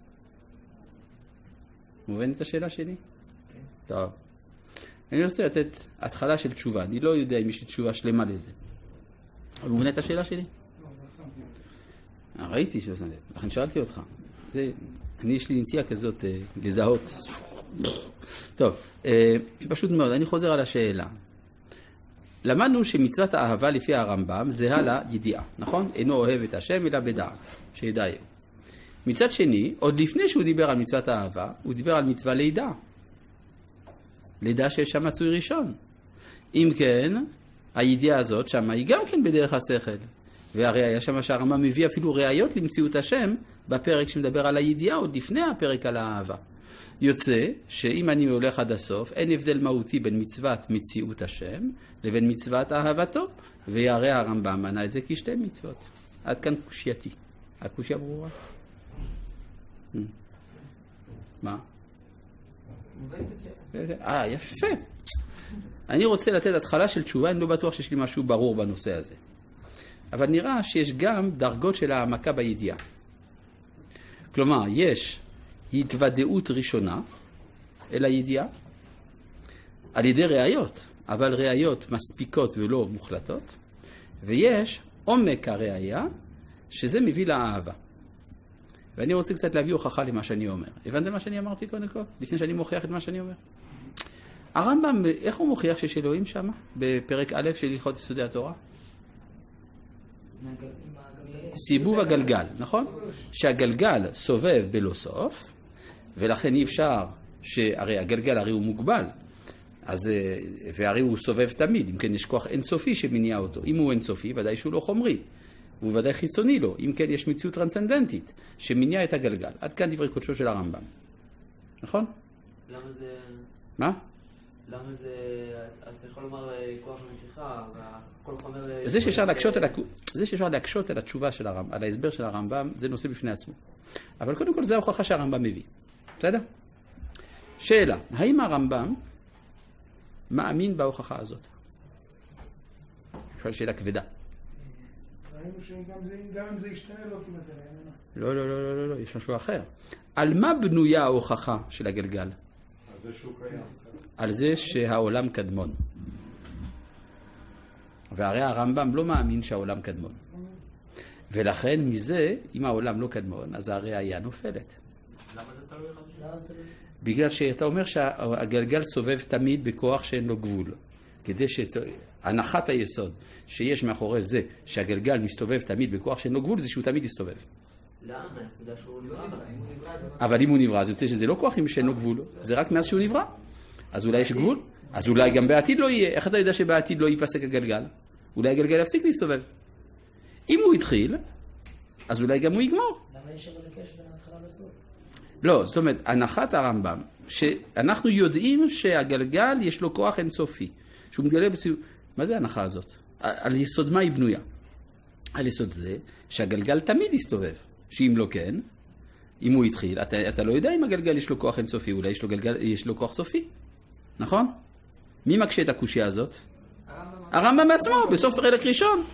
מובן את השאלה שלי? כן. טוב. אני רוצה לתת התחלה של תשובה, אני לא יודע אם יש לי תשובה שלמה לזה. אבל מובן את השאלה שלי? לא, לא שמתי. ראיתי שלא שמתי, לכן שאלתי אותך. יש לי נטייה כזאת לזהות. טוב, פשוט מאוד, אני חוזר על השאלה. למדנו שמצוות האהבה לפי הרמב"ם זהה לידיעה, נכון? אינו אוהב את השם אלא בדעת, שידעהו. מצד שני, עוד לפני שהוא דיבר על מצוות האהבה, הוא דיבר על מצווה לידע. לידע שיש שם מצוי ראשון. אם כן, הידיעה הזאת שם היא גם כן בדרך השכל. והרי היה שם שהרמב"ם מביא אפילו ראיות למציאות השם בפרק שמדבר על הידיעה עוד לפני הפרק על האהבה. יוצא שאם אני הולך עד הסוף, אין הבדל מהותי בין מצוות מציאות השם לבין מצוות אהבתו, וירא הרמב"ם מנה את זה כשתי מצוות. עד כאן קושייתי. הקושיה ברורה? מה? יפה. אני רוצה לתת התחלה של תשובה, אני לא בטוח שיש לי משהו ברור בנושא הזה. אבל נראה שיש גם דרגות של העמקה בידיעה. כלומר, יש התוודעות ראשונה אל הידיעה, על ידי ראיות, אבל ראיות מספיקות ולא מוחלטות, ויש עומק הראיה, שזה מביא לאהבה. ואני רוצה קצת להביא הוכחה למה שאני אומר. הבנתם מה שאני אמרתי קודם כל? לפני שאני מוכיח את מה שאני אומר. הרמב"ם, איך הוא מוכיח שיש אלוהים שם? בפרק א' של הלכות יסודי התורה? סיבוב הגלגל, נכון? שהגלגל סובב בלא סוף, ולכן אי אפשר שהרי הגלגל הרי הוא מוגבל, והרי הוא סובב תמיד, אם כן יש כוח אינסופי שמניע אותו. אם הוא אינסופי, ודאי שהוא לא חומרי, הוא ודאי חיצוני לו, אם כן יש מציאות טרנסצנדנטית שמניע את הגלגל. עד כאן דברי קודשו של הרמב"ם. נכון? למה זה... מה? למה זה... אתה יכול לומר כוח המשיכה, והכל חומר... זה שאפשר להקשות על התשובה של הרמב"ם, על ההסבר של הרמב"ם, זה נושא בפני עצמו. אבל קודם כל זה ההוכחה שהרמב"ם מביא. בסדר? שאלה, האם הרמב"ם מאמין בהוכחה הזאת? שאלה כבדה. ראינו שגם אם זה ישתנה לא תימתר. לא, יש משהו אחר. על מה בנויה ההוכחה של הגלגל? על זה שהוא קיים. על זה שהעולם קדמון. והרי הרמב"ם לא מאמין שהעולם קדמון. ולכן מזה, אם העולם לא קדמון, אז הראיה נופלת. למה זה תלוי? בגלל שאתה אומר שהגלגל סובב תמיד בכוח שאין לו גבול. כדי הנחת היסוד שיש מאחורי זה שהגלגל מסתובב תמיד בכוח שאין לו גבול, זה שהוא תמיד יסתובב. למה? נקודה שהוא נברא. אבל אם הוא נברא, אז יוצא שזה לא כוח אם שאין לו גבול, זה רק מאז שהוא נברא. אז אולי יש גבול? אז אולי גם בעתיד לא יהיה. איך אתה יודע שבעתיד לא ייפסק הגלגל? אולי הגלגל יפסיק להסתובב. אם הוא התחיל, אז אולי גם הוא יגמור. למה יש אבל הקש בין ההתחלה לסוף? לא, זאת אומרת, הנחת הרמב"ם, שאנחנו יודעים שהגלגל יש לו כוח אינסופי, שהוא מתגלה בסיום... מה זה ההנחה הזאת? על יסוד מה היא בנויה? על יסוד זה שהגלגל תמיד יסתובב, שאם לא כן, אם הוא התחיל, אתה לא יודע אם הגלגל יש לו כוח אינסופי, אולי יש לו כוח סופי, נכון? מי מקשה את הקושיה הזאת? הרמב"ם בעצמו, בסוף חלק ראשון.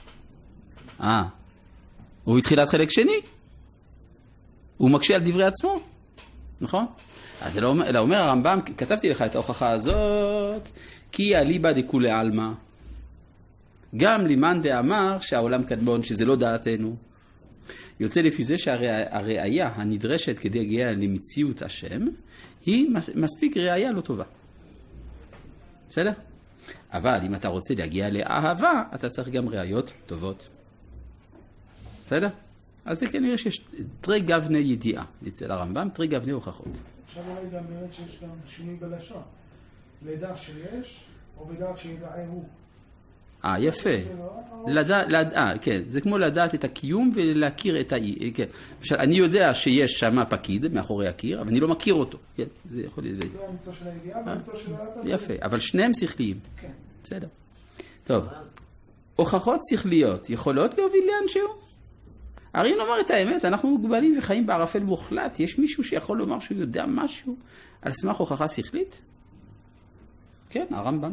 הוא התחילת חלק שני. הוא מקשה על דברי עצמו, נכון? אז אלא אומר הרמב"ם, כתבתי לך את ההוכחה הזאת, כי אליבא דכולי עלמא, גם למאן דאמר שהעולם קדמון, שזה לא דעתנו. יוצא לפי זה שהראיה הנדרשת כדי להגיע למציאות השם, היא מספיק ראיה לא טובה. בסדר? אבל אם אתה רוצה להגיע לאהבה, אתה צריך גם ראיות טובות. בסדר? אז זה כנראה שיש תרי גבני ידיעה אצל הרמב"ם, תרי גבני הוכחות. עכשיו אולי גם באמת שיש גם שינוי בלשון. לדע שיש, או בדעת שידעה הוא. יפה. כן, זה כמו לדעת את הקיום ולהכיר את האי. כן. למשל, אני יודע שיש שם פקיד מאחורי הקיר, אבל אני לא מכיר אותו. כן, זה יכול להיות. זה המצוא של הידיעה והמצוא של האהבה. יפה, אבל שניהם שכליים. כן. בסדר. טוב. הוכחות שכליות יכולות להוביל לאנשהו? הרי נאמר את האמת, אנחנו מוגבלים וחיים בערפל מוחלט. יש מישהו שיכול לומר שהוא יודע משהו על סמך הוכחה שכלית? כן, הרמב"ם.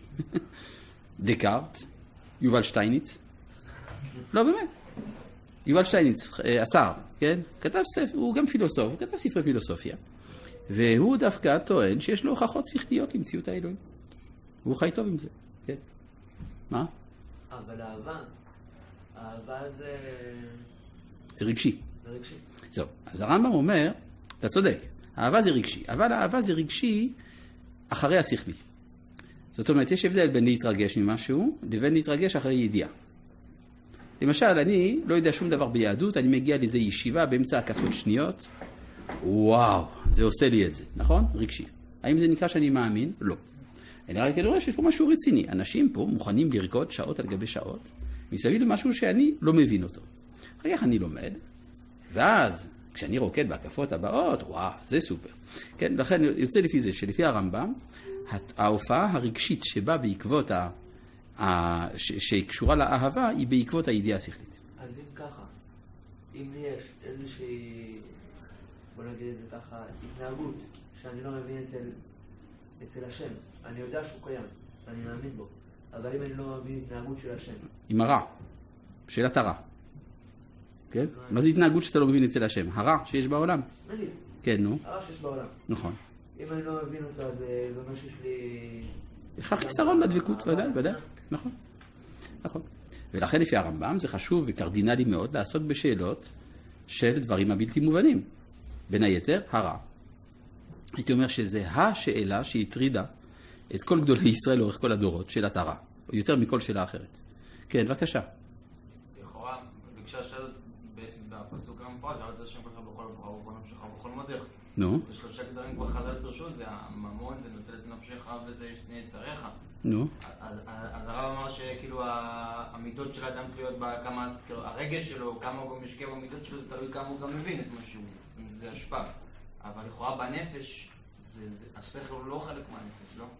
דקארט, יובל שטייניץ. לא, באמת. יובל שטייניץ, השר, כן? כתב ספר, הוא גם פילוסוף, הוא כתב ספרי פילוסופיה. והוא דווקא טוען שיש לו הוכחות שכליות למציאות האלוהים. והוא חי טוב עם זה, כן? מה? אבל אהבה זה... זה רגשי. זה רגשי. זהו, אז הרמב"ם אומר, אתה צודק, אהבה זה רגשי, אבל האהבה זה רגשי אחרי השכלי. זאת אומרת, יש הבדל בין להתרגש ממשהו לבין להתרגש אחרי ידיעה. למשל, אני לא יודע שום דבר ביהדות, אני מגיע לאיזו ישיבה באמצע הקפות שניות, וואו, זה עושה לי את זה, נכון? רגשי. האם זה נקרא שאני מאמין? לא. אני רק רואה שיש פה משהו רציני. אנשים פה מוכנים לרקוד שעות על גבי שעות, מסביב למשהו שאני לא מבין אותו. אחר כך אני לומד, ואז כשאני רוקד בהקפות הבאות, וואו, זה סופר. כן, לכן יוצא לפי זה, שלפי הרמב"ם, ההופעה הרגשית שבאה בעקבות, שקשורה לאהבה, היא בעקבות הידיעה השכלית. אז אם ככה, אם יש איזושהי, בוא נגיד את זה ככה, התנהגות שאני לא מבין אצל השם, אני יודע שהוא קיים, אני מאמין בו, אבל אם אני לא מבין התנהגות של השם. עם הרע, שאלת הרע. כן? מה זה התנהגות שאתה לא מבין אצל השם? הרע שיש בעולם. נגיד. כן, נו. הרע שיש בעולם. נכון. אם אני לא מבין אותו, אז זה אומר שיש לי... יש לך חיסרון בדבקות, ודאי. נכון. נכון. ולכן לפי הרמב"ם זה חשוב וקרדינלי מאוד לעסוק בשאלות של דברים הבלתי מובנים. בין היתר, הרע. הייתי אומר שזה השאלה שהטרידה את כל גדולי ישראל לאורך כל הדורות, שאלת הרע. או יותר מכל שאלה אחרת. כן, בבקשה. לכאורה, ביקשה שאלות בפסוק המפורט, שאלת את השם ככה בכל ברכה ובכל נפשך ובכל מותך. נו. זה שלושה גדרים כבר חז"ל פירשו, זה הממון, זה נוטל את נפשך וזה שני יצריך. נו. אז הרב אמר שכאילו המידות של האדם תלויות בכמה, הרגש שלו, כמה הוא גם משקיע במידות שלו, זה תלוי כמה הוא גם מבין את מה שהוא, זה השפע. אבל לכאורה בנפש, השכל הוא לא חלק מהנפש, לא?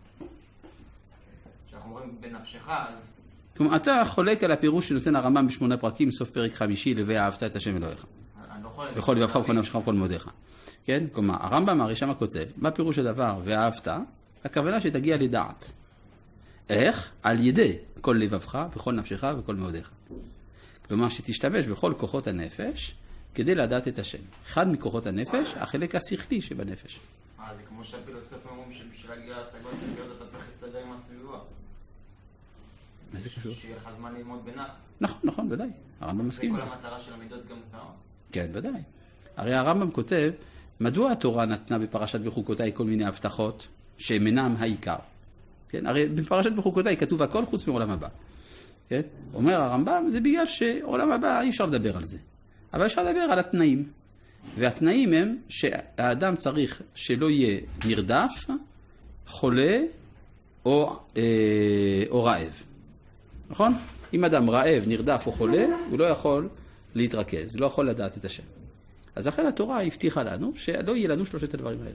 כשאנחנו אומרים בנפשך, אז... כלומר, אתה חולק על הפירוש שנותן הרמב"ם ב8 פרקים, סוף פרק 5, לבי אהבת את השם אלוהיך. אני לא חולק. בכל לבבך ובכל נפשך ובכל מאודיך. כן? כלומר, הרמב"ם הרי שם כותב, מה פירוש הדבר ואהבת? הכוונה שתגיע לדעת. איך? על ידי כל לבבך וכל נפשך וכל מאודיך. כלומר, שתשתמש בכל כוחות הנפש כדי לדעת את השם. אחד מכוחות הנפש, החלק השכלי שבנפש. זה כמו שהפילוסופים אומרים שבשביל להגיע להשגות שכליות אתה צריך להסתדר עם הסביבה. מה זה קשור? שיהיה לך זמן ללמוד בנחת. נכון, ודאי. הרמב"ם מסכים. זה כל המטרה של המידות גם תאור. כן, ודאי. הרי הרמב"ם כותב, מדוע התורה נתנה בפרשת בחוקותיי כל מיני הבטחות שהם אינם העיקר? כן? הרי בפרשת בחוקותיי כתוב הכל חוץ מעולם הבא. כן? אומר הרמב"ם, זה בגלל שעולם הבא אי אפשר לדבר על זה. אבל אפשר לדבר על התנאים. והתנאים הם שהאדם צריך שלא יהיה נרדף, חולה או רעב. נכון? אם אדם רעב, נרדף או חולה, הוא לא יכול להתרכז, לא יכול לדעת את השם. אז לכן התורה הבטיחה לנו שלא יהיה לנו שלושת הדברים האלה.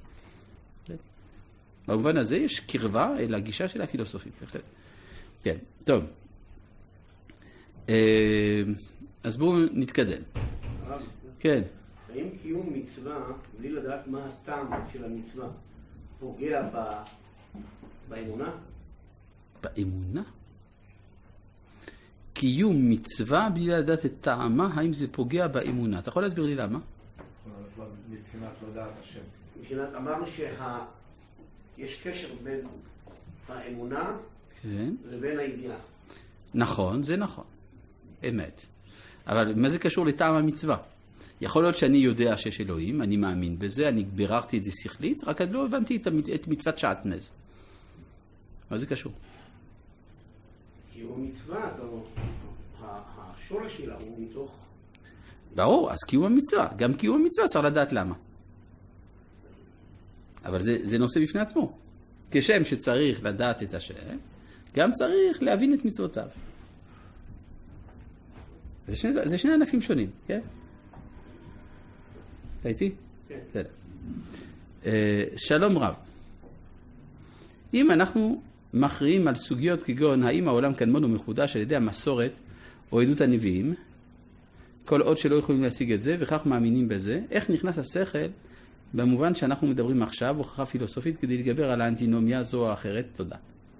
במובן הזה יש קרבה אל הגישה של הפילוסופים. כן, טוב. אז בואו נתקדם. כן. האם קיום מצווה, בלי לדעת מה הטעם של המצווה, פוגע באמונה? באמונה? קיום מצווה בלי לדעת את טעמה, האם זה פוגע באמונה? אתה יכול להסביר לי למה? מבחינת לדעת השם. מבחינת, אמרנו שיש קשר בין האמונה לבין הידיעה. נכון, זה נכון. אמת. אבל מה זה קשור לטעם המצווה? יכול להיות שאני יודע שיש אלוהים, אני מאמין בזה, אני ביררתי את זה שכלית, רק אני לא הבנתי את מצוות שעטנז. מה זה קשור? קיום מצווה, השורש שלה הוא מתוך... ברור, אז קיום המצווה. גם קיום המצווה צריך לדעת למה. אבל זה נושא בפני עצמו. כשם שצריך לדעת את השם, גם צריך להבין את מצוותיו. זה שני ענפים שונים, כן? אתה איתי? כן. שלום רב. אם אנחנו מכריעים על סוגיות כגון האם העולם קדמון ומחודש על ידי המסורת או עדות הנביאים, כל עוד שלא יכולים להשיג את זה וכך מאמינים בזה, איך נכנס השכל במובן שאנחנו מדברים עכשיו, הוכחה פילוסופית, כדי להתגבר על האנטינומיה זו או אחרת? תודה.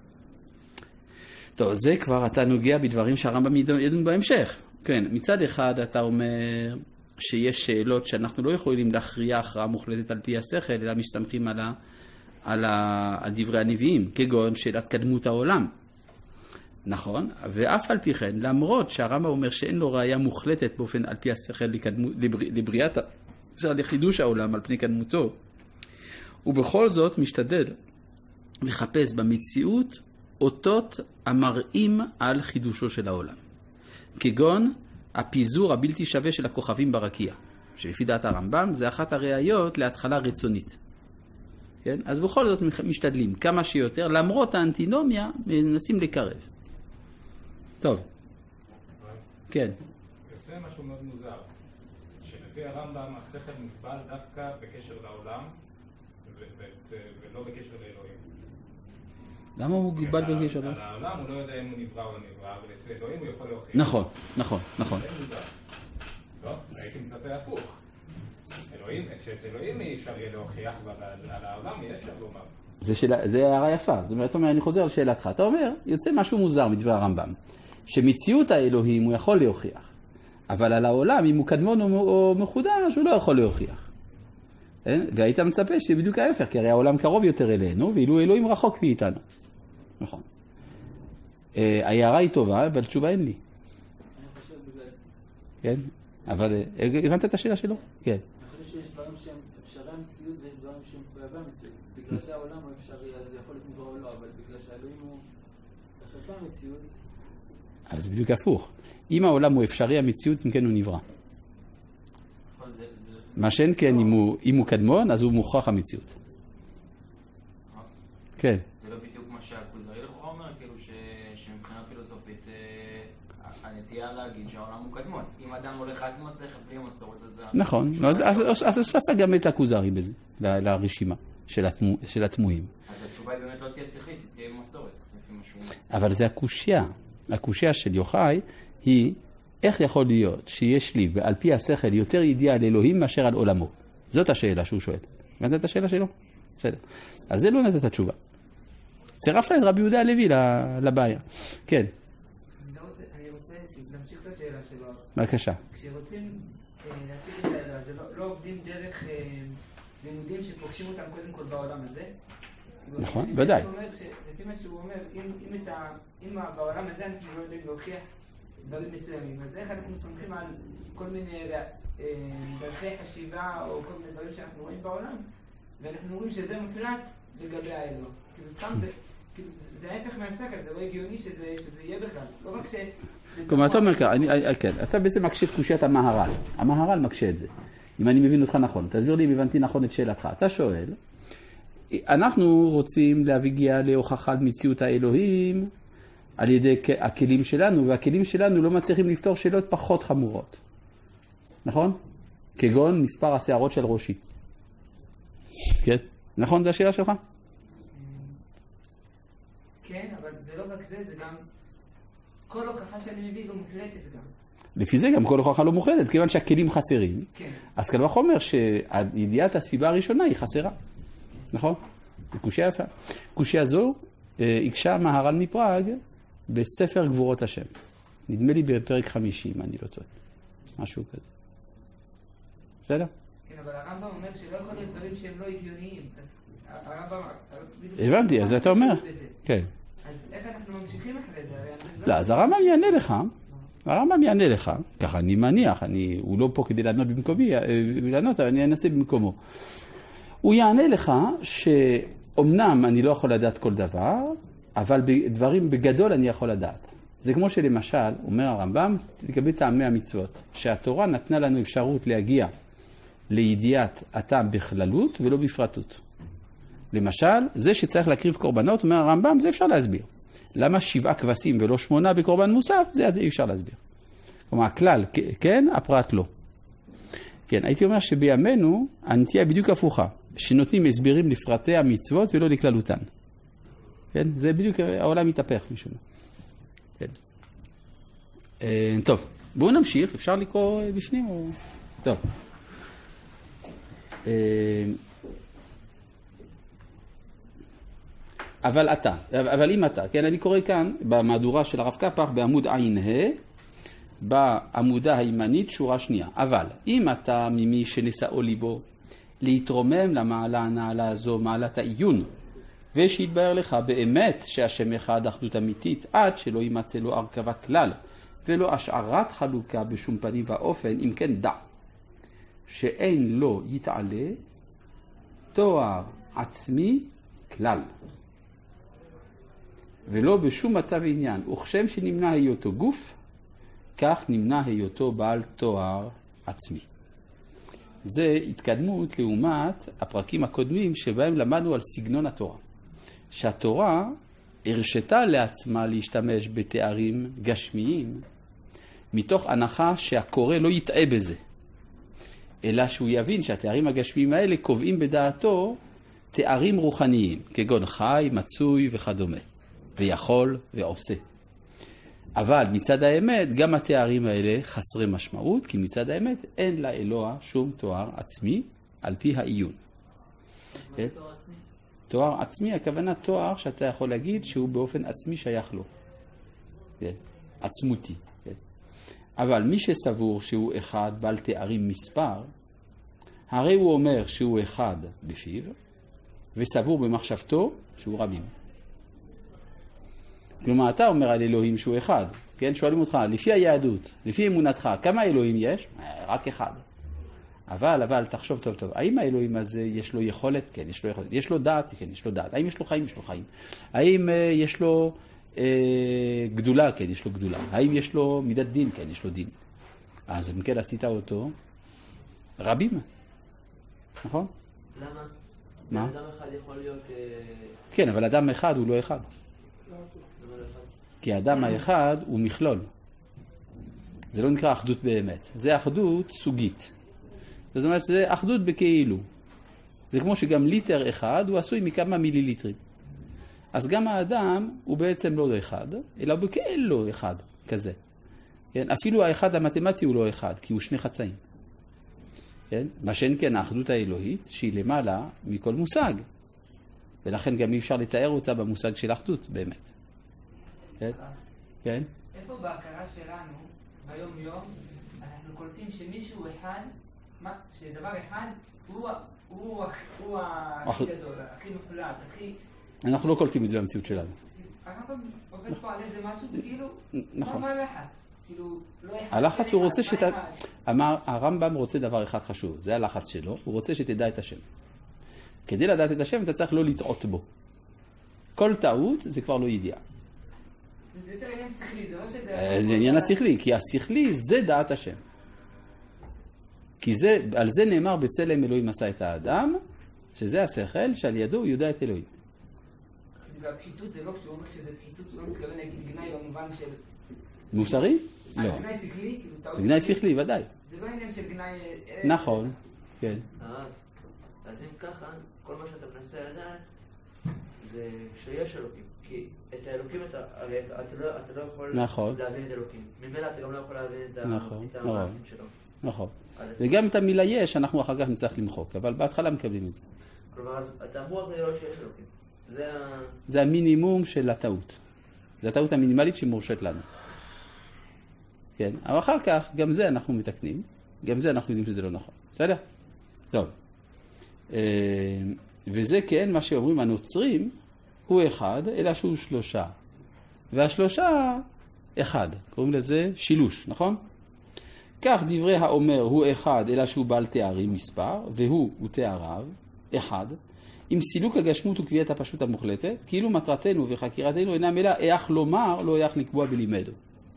טוב, זה כבר אתה נוגע בדברים שהרמב"ם ידון בהמשך. כן, מצד אחד אתה אומר שיש שאלות שאנחנו לא יכולים להכריע הכרעה מוחלטת על פי השכל, אלא מסתמכים על דברי הנביאים, כגון שאלת קדמות העולם. נכון, ואף על פי כן, למרות שהרמב"ם אומר שאין לו ראיה מוחלטת באופן על פי השכל לבריאת, לחידוש העולם על פני קדמותו, ובכל זאת משתדל לחפש במציאות אותות המראים על חידושו של העולם. כגון הפיזור הבלתי שווה של הכוכבים ברקיע, שלפי דעת הרמב"ם זה אחת הראיות להתחלה רצונית. כן? אז בכל זאת משתדלים כמה שיותר, למרות האנטינומיה, מנסים לקרב. טוב. כן. יוצא משהו מאוד מוזר, שלפי הרמב"ם השכל מוגבל דווקא בקשר לעולם ולא בקשר לאלוהים. למה הוא מוגבל בקשר לעולם? על העולם הוא לא יודע אם הוא נברא או לא נברא, אבל אצל אלוהים הוא יכול להוכיח. נכון. לא, הייתי מצפה הפוך. שאת אלוהים אי אפשר יהיה להוכיח, ועל העולם יהיה אפשר לומר. זה הערה יפה. זאת אומרת, אני חוזר על שאלתך. אתה אומר, יוצא משהו מוזר מדבר הרמב"ם, שמציאות האלוהים הוא יכול להוכיח, אבל על העולם, אם הוא קדמון או מחודש, הוא לא יכול להוכיח. והיית מצפה שזה בדיוק ההפך, כי הרי העולם קרוב יותר אלינו, ואילו אלוהים רחוק מאיתנו. נכון. ההערה היא טובה, אבל תשובה אין לי. אני חושב בגלל... כן? אבל הבנת את השאלה שלו? כן. אני חושב שיש דברים שהם אפשרי המציאות ויש דברים שהם מחויבי המציאות. בגלל זה העולם הוא אפשרי, אז זה יכול להיות מברוא או לא, אבל בגלל שהאלוהים הוא בחלקי המציאות. אז זה בדיוק הפוך. אם העולם הוא אפשרי המציאות, אם כן הוא נברא. מה שאין כן, אם הוא קדמון, אז הוא מוכרח המציאות. כן. זה לא בדיוק מה שהכוזרי לכאורה אומר, כאילו שמבחינה פילוסופית הנטייה להגיד שהעולם הוא קדמון. אם אדם הולך רק עם השכל בלי המסורת, אז... נכון, אז הוספת גם את הכוזרי בזה, לרשימה של התמוהים. אז התשובה היא באמת לא תהיה שכלית, היא תהיה מסורת, לפי משהו. אבל זה הקושיה. הקושיה של יוחאי היא, איך יכול להיות שיש לי ועל פי השכל יותר ידיעה על אלוהים מאשר על עולמו? זאת השאלה שהוא שואל. הבנת את השאלה שלו? בסדר. אז זה לא נתת התשובה. צירפת את רבי יהודה הלוי לבעיה. כן. אני רוצה להמשיך את השאלה שלו. בבקשה. כשרוצים להשיג את הידע, זה לא עובדים דרך לימודים שפוגשים אותם קודם כל בעולם הזה? נכון, ודאי. לפי מה שהוא אומר, אם בעולם הזה אנחנו לא יודעים להוכיח דברים מסוימים, אז איך אנחנו סומכים על כל מיני דרכי חשיבה או כל מיני דברים שאנחנו רואים בעולם, ואנחנו אומרים שזה מוקלט לגבי האלוה. כאילו סתם זה ההפך מהשכל, זה לא הגיוני שזה יהיה בכלל. לא רק כלומר, אתה אומר ככה, כן, אתה בעצם מקשה את קושיית המהר"ל. המהר"ל מקשה את זה. אם אני מבין אותך נכון, תסביר לי אם הבנתי נכון את שאלתך. אתה שואל, אנחנו רוצים להגיע להוכחה על מציאות האלוהים על ידי הכלים שלנו, והכלים שלנו לא מצליחים לפתור שאלות פחות חמורות. נכון? כגון מספר השערות של ראשי. כן? נכון, זה השאלה שלך? כן, אבל זה לא רק זה, זה גם כל הוכחה שאני מביא לא מוחלטת גם. לפי זה גם כל הוכחה לא מוחלטת, כיוון שהכלים חסרים. כן. אז קל וחומר שידיעת הסיבה הראשונה היא חסרה. נכון? זה קושיה יפה. קושיה זו הקשה מהר"ל מפראג בספר גבורות השם. נדמה לי בפרק 50, אני לא טועה. משהו כזה. בסדר? כן, אבל הרמב"ם אומר שלא יכול להיות דברים שהם לא הגיוניים. אז הרמב"ם... הבנתי, אז אתה אומר. כן. אז איך אנחנו ממשיכים אחרי זה? לא, אז הרמב"ם יענה לך. הרמב"ם יענה לך. ככה אני מניח, הוא לא פה כדי לענות במקומי, לענות, אבל אני אנסה במקומו. הוא יענה לך שאומנם אני לא יכול לדעת כל דבר, אבל דברים בגדול אני יכול לדעת. זה כמו שלמשל, אומר הרמב"ם, לגבי טעמי המצוות, שהתורה נתנה לנו אפשרות להגיע לידיעת הטעם בכללות ולא בפרטות. למשל, זה שצריך להקריב קורבנות, אומר הרמב"ם, זה אפשר להסביר. למה 7 כבשים ולא 8 בקורבן מוסף? זה אפשר להסביר. כלומר, הכלל כן, הפרט לא. כן, הייתי אומר שבימינו הנטייה בדיוק הפוכה, שנותנים הסברים לפרטי המצוות ולא לכללותן. כן, זה בדיוק העולם מתהפך משום. כן. טוב, בואו נמשיך, אפשר לקרוא בפנים או... טוב. אבל אם אתה, כן, אני קורא כאן במהדורה של הרב קפח בעמוד עין ה' בעמודה הימנית שורה שנייה. אבל אם אתה ממי שנשאו ליבו להתרומם למעלה הנעלה הזו, מעלת העיון, ושיתבהר לך באמת שהשם אחד אחדות אמיתית, עד שלא יימצא לו הרכבה כלל, ולא השערת חלוקה בשום פנים ואופן, אם כן דע, שאין לו יתעלה תואר עצמי כלל. ולא בשום מצב עניין, וכשם שנמנע היותו גוף, כך נמנע היותו בעל תואר עצמי. זה התקדמות לעומת הפרקים הקודמים שבהם למדנו על סגנון התורה. שהתורה הרשתה לעצמה להשתמש בתארים גשמיים, מתוך הנחה שהקורא לא יטעה בזה. אלא שהוא יבין שהתארים הגשמיים האלה קובעים בדעתו תארים רוחניים, כגון חי, מצוי וכדומה, ויכול ועושה. אבל מצד האמת, גם התארים האלה חסרי משמעות, כי מצד האמת אין לאלוה שום תואר עצמי על פי העיון. מה תואר עצמי? תואר עצמי, הכוונה תואר שאתה יכול להגיד שהוא באופן עצמי שייך לו. עצמותי. אבל מי שסבור שהוא אחד בעל תארים מספר, הרי הוא אומר שהוא אחד בפיו, וסבור במחשבתו שהוא רבים. כלומר, אתה אומר על אלוהים שהוא אחד. כן? שואלים אותך, לפי היהדות, לפי אמונתך, כמה אלוהים יש? רק אחד. אבל תחשוב טוב טוב, האם האלוהים הזה יש לו יכולת? כן, יש לו יכולת. יש לו דעת? כן, יש לו דעת. האם יש לו חיים? יש לו חיים. האם יש לו גדולה? כן, יש לו גדולה. האם יש לו מידת דין? כן, יש לו דין. אז אם כן עשית אותו רבים. נכון? למה? מה? אדם אחד יכול להיות... כן, אבל אדם אחד הוא לא אחד. כי האדם האחד הוא מכלול. זה לא נקרא אחדות באמת. זה אחדות סוגית. זאת אומרת, זה אחדות בכאילו. זה כמו שגם ליטר אחד הוא עשוי מכמה מיליליטרים. אז גם האדם הוא בעצם לא אחד, אלא בכאילו אחד כזה. כן? אפילו האחד המתמטי הוא לא אחד, כי הוא שני חצאים. כן? מה שאין כן האחדות האלוהית, שהיא למעלה מכל מושג. ולכן גם אי אפשר לתאר אותה במושג של אחדות, באמת. כן? כן? איפה בהכרה שלנו, ביום יום, אנחנו קולטים שמישהו אחד, שדבר אחד, הוא הכי גדול, הכי מוחלט, הכי... אנחנו לא קולטים את זה במציאות שלנו. הרמב"ם עובד פה על איזה משהו, כאילו, מה הלחץ? הלחץ הוא רוצה אמר, הרמב"ם רוצה דבר אחד חשוב, זה הלחץ שלו, הוא רוצה שתדע את השם. כדי לדעת את השם אתה צריך לא לטעות בו. כל טעות זה כבר לא ידיעה. זה יותר עניין שכלי, זה לא שזה... זה עניין השכלי, כי השכלי זה דעת השם. כי על זה נאמר בצלם אלוהים עשה את האדם, שזה השכל שעל ידו הוא יודע את אלוהים. והפחיתות זה לא, כשהוא אומר שזה פחיתות, הוא לא מתכוון להגיד גנאי במובן של... מוסרי? לא. גנאי שכלי? זה גנאי שכלי, ודאי. זה לא עניין של גנאי... נכון, כן. אז אם ככה, כל מה שאתה מנסה לדעת זה שיש אלוקים. כי את האלוקים אתה לא יכול להבין את אלוקים. ממילא אתה גם לא יכול להבין את המעשים שלו. נכון. וגם את המילה יש, אנחנו אחר כך נצטרך למחוק, אבל בהתחלה מקבלים את זה. כלומר, אתה אמור לראות שיש אלוקים. זה המינימום של הטעות. זה הטעות המינימלית שמורשת לנו. כן, אבל אחר כך, גם זה אנחנו מתקנים, גם זה אנחנו יודעים שזה לא נכון. בסדר? טוב. וזה כן, מה שאומרים הנוצרים, הוא אחד, אלא שהוא שלושה. והשלושה, אחד. קוראים לזה שילוש, נכון? כך דברי האומר הוא אחד, אלא שהוא בעל תארים מספר, והוא תאריו, אחד. עם סילוק הגשמות וקביעת הפשוט המוחלטת, כאילו מטרתנו וחקירתנו אינם אלא איך לומר, לא איך לקבוע בלימדו.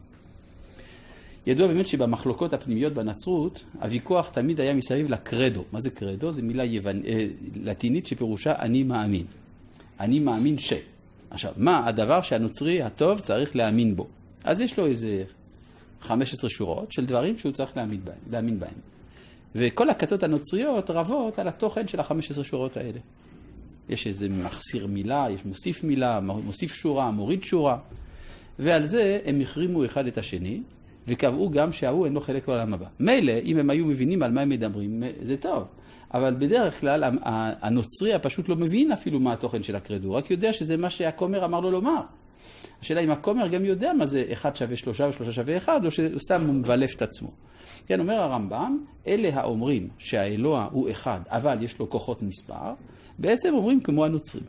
ידוע באמת שבמחלוקות הפנימיות בנצרות, הוויכוח תמיד היה מסביב לקרדו. מה זה קרדו? זו מילה לטינית שפירושה אני מאמין. אני מאמין ש. עכשיו, מה הדבר שהנוצרי הטוב צריך להאמין בו? אז יש לו איזה 15 שורות של דברים שהוא צריך להאמין בהם. וכל הכתות הנוצריות רבות על התוכן של ה-15 שורות האלה. יש איזה מחסיר מילה, יש מוסיף מילה, מוסיף שורה, מוריד שורה. ועל זה הם החרימו אחד את השני, וקבעו גם שההוא אין לו חלק בעולם הבא. מילא, אם הם היו מבינים על מה הם מדברים, זה טוב. אבל בדרך כלל, הנוצרי הפשוט לא מבין אפילו מה התוכן של הקרדו, רק יודע שזה מה שהכומר אמר לו לומר. השאלה אם הכומר גם יודע מה זה 1 שווה 3 ו3 שווה 1, או שסתם הוא מבלף את עצמו. כן, אומר הרמב"ם, אלה האומרים שהאלוה הוא אחד, אבל יש לו כוחות מספר, בעצם אומרים כמו הנוצרים.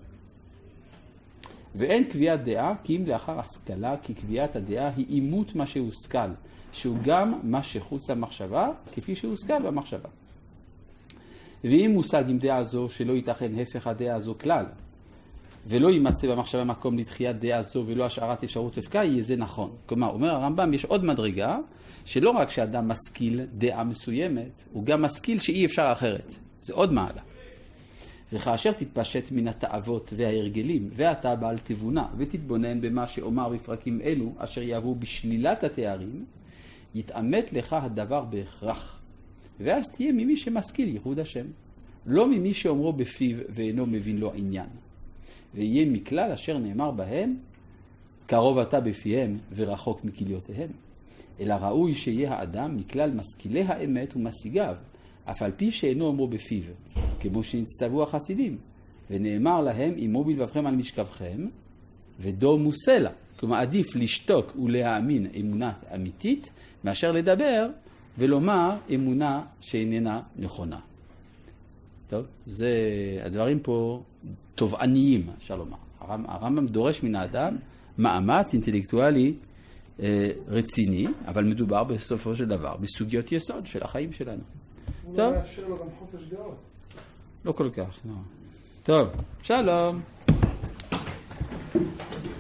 ואין קביעת דעה, כי אם לאחר השכלה, כי קביעת הדעה היא אימות מה שהושכל, שהוא גם מה שחוץ למחשבה, כפי שהושכל במחשבה. ואם מושג עם דעה זו, שלא ייתכן הפך הדעה הזו כלל, ולא יימצא במחשבה מקום לתחיית דעה זו, ולא השארת אפשרות הפקה, יהיה זה נכון. כלומר, אומר הרמב"ם, יש עוד מדרגה, שלא רק שאדם משכיל דעה מסוימת, הוא גם משכיל שאי אפשר אחרת. זה עוד מעלה. וכאשר תתפשט מן התאוות וההרגלים, ואתה בעל תבונה, ותתבונן במה שאומר בפרקים אלו, אשר יעברו בשלילת התארים, יתאמת לך הדבר בהכרח. ואז תהיה ממי שמשכיל ייחוד השם. לא ממי שאומרו בפיו ואינו מבין לו עניין. ויהיה מכלל אשר נאמר בהם, קרוב אתה בפיהם ורחוק מכליותיהם. אלא ראוי שיהיה האדם מכלל משכילי האמת ומשיגיו, אף על פי שאינו אומרו בפיו, כמו שנצטוו החסידים. ונאמר להם, אמו בלבבכם על משכבכם, ודומו סלע. כלומר, עדיף לשתוק ולהאמין אמונה אמיתית, מאשר לדבר ולומר אמונה שאיננה נכונה. טוב, זה, הדברים פה תובעניים, אפשר לומר. הרמב"ם דורש מן האדם מאמץ אינטלקטואלי רציני, אבל מדובר בסופו של דבר בסוגיות יסוד של החיים שלנו. הוא לא מאפשר לו גם חופש דעות. לא כל כך, לא. טוב, שלום.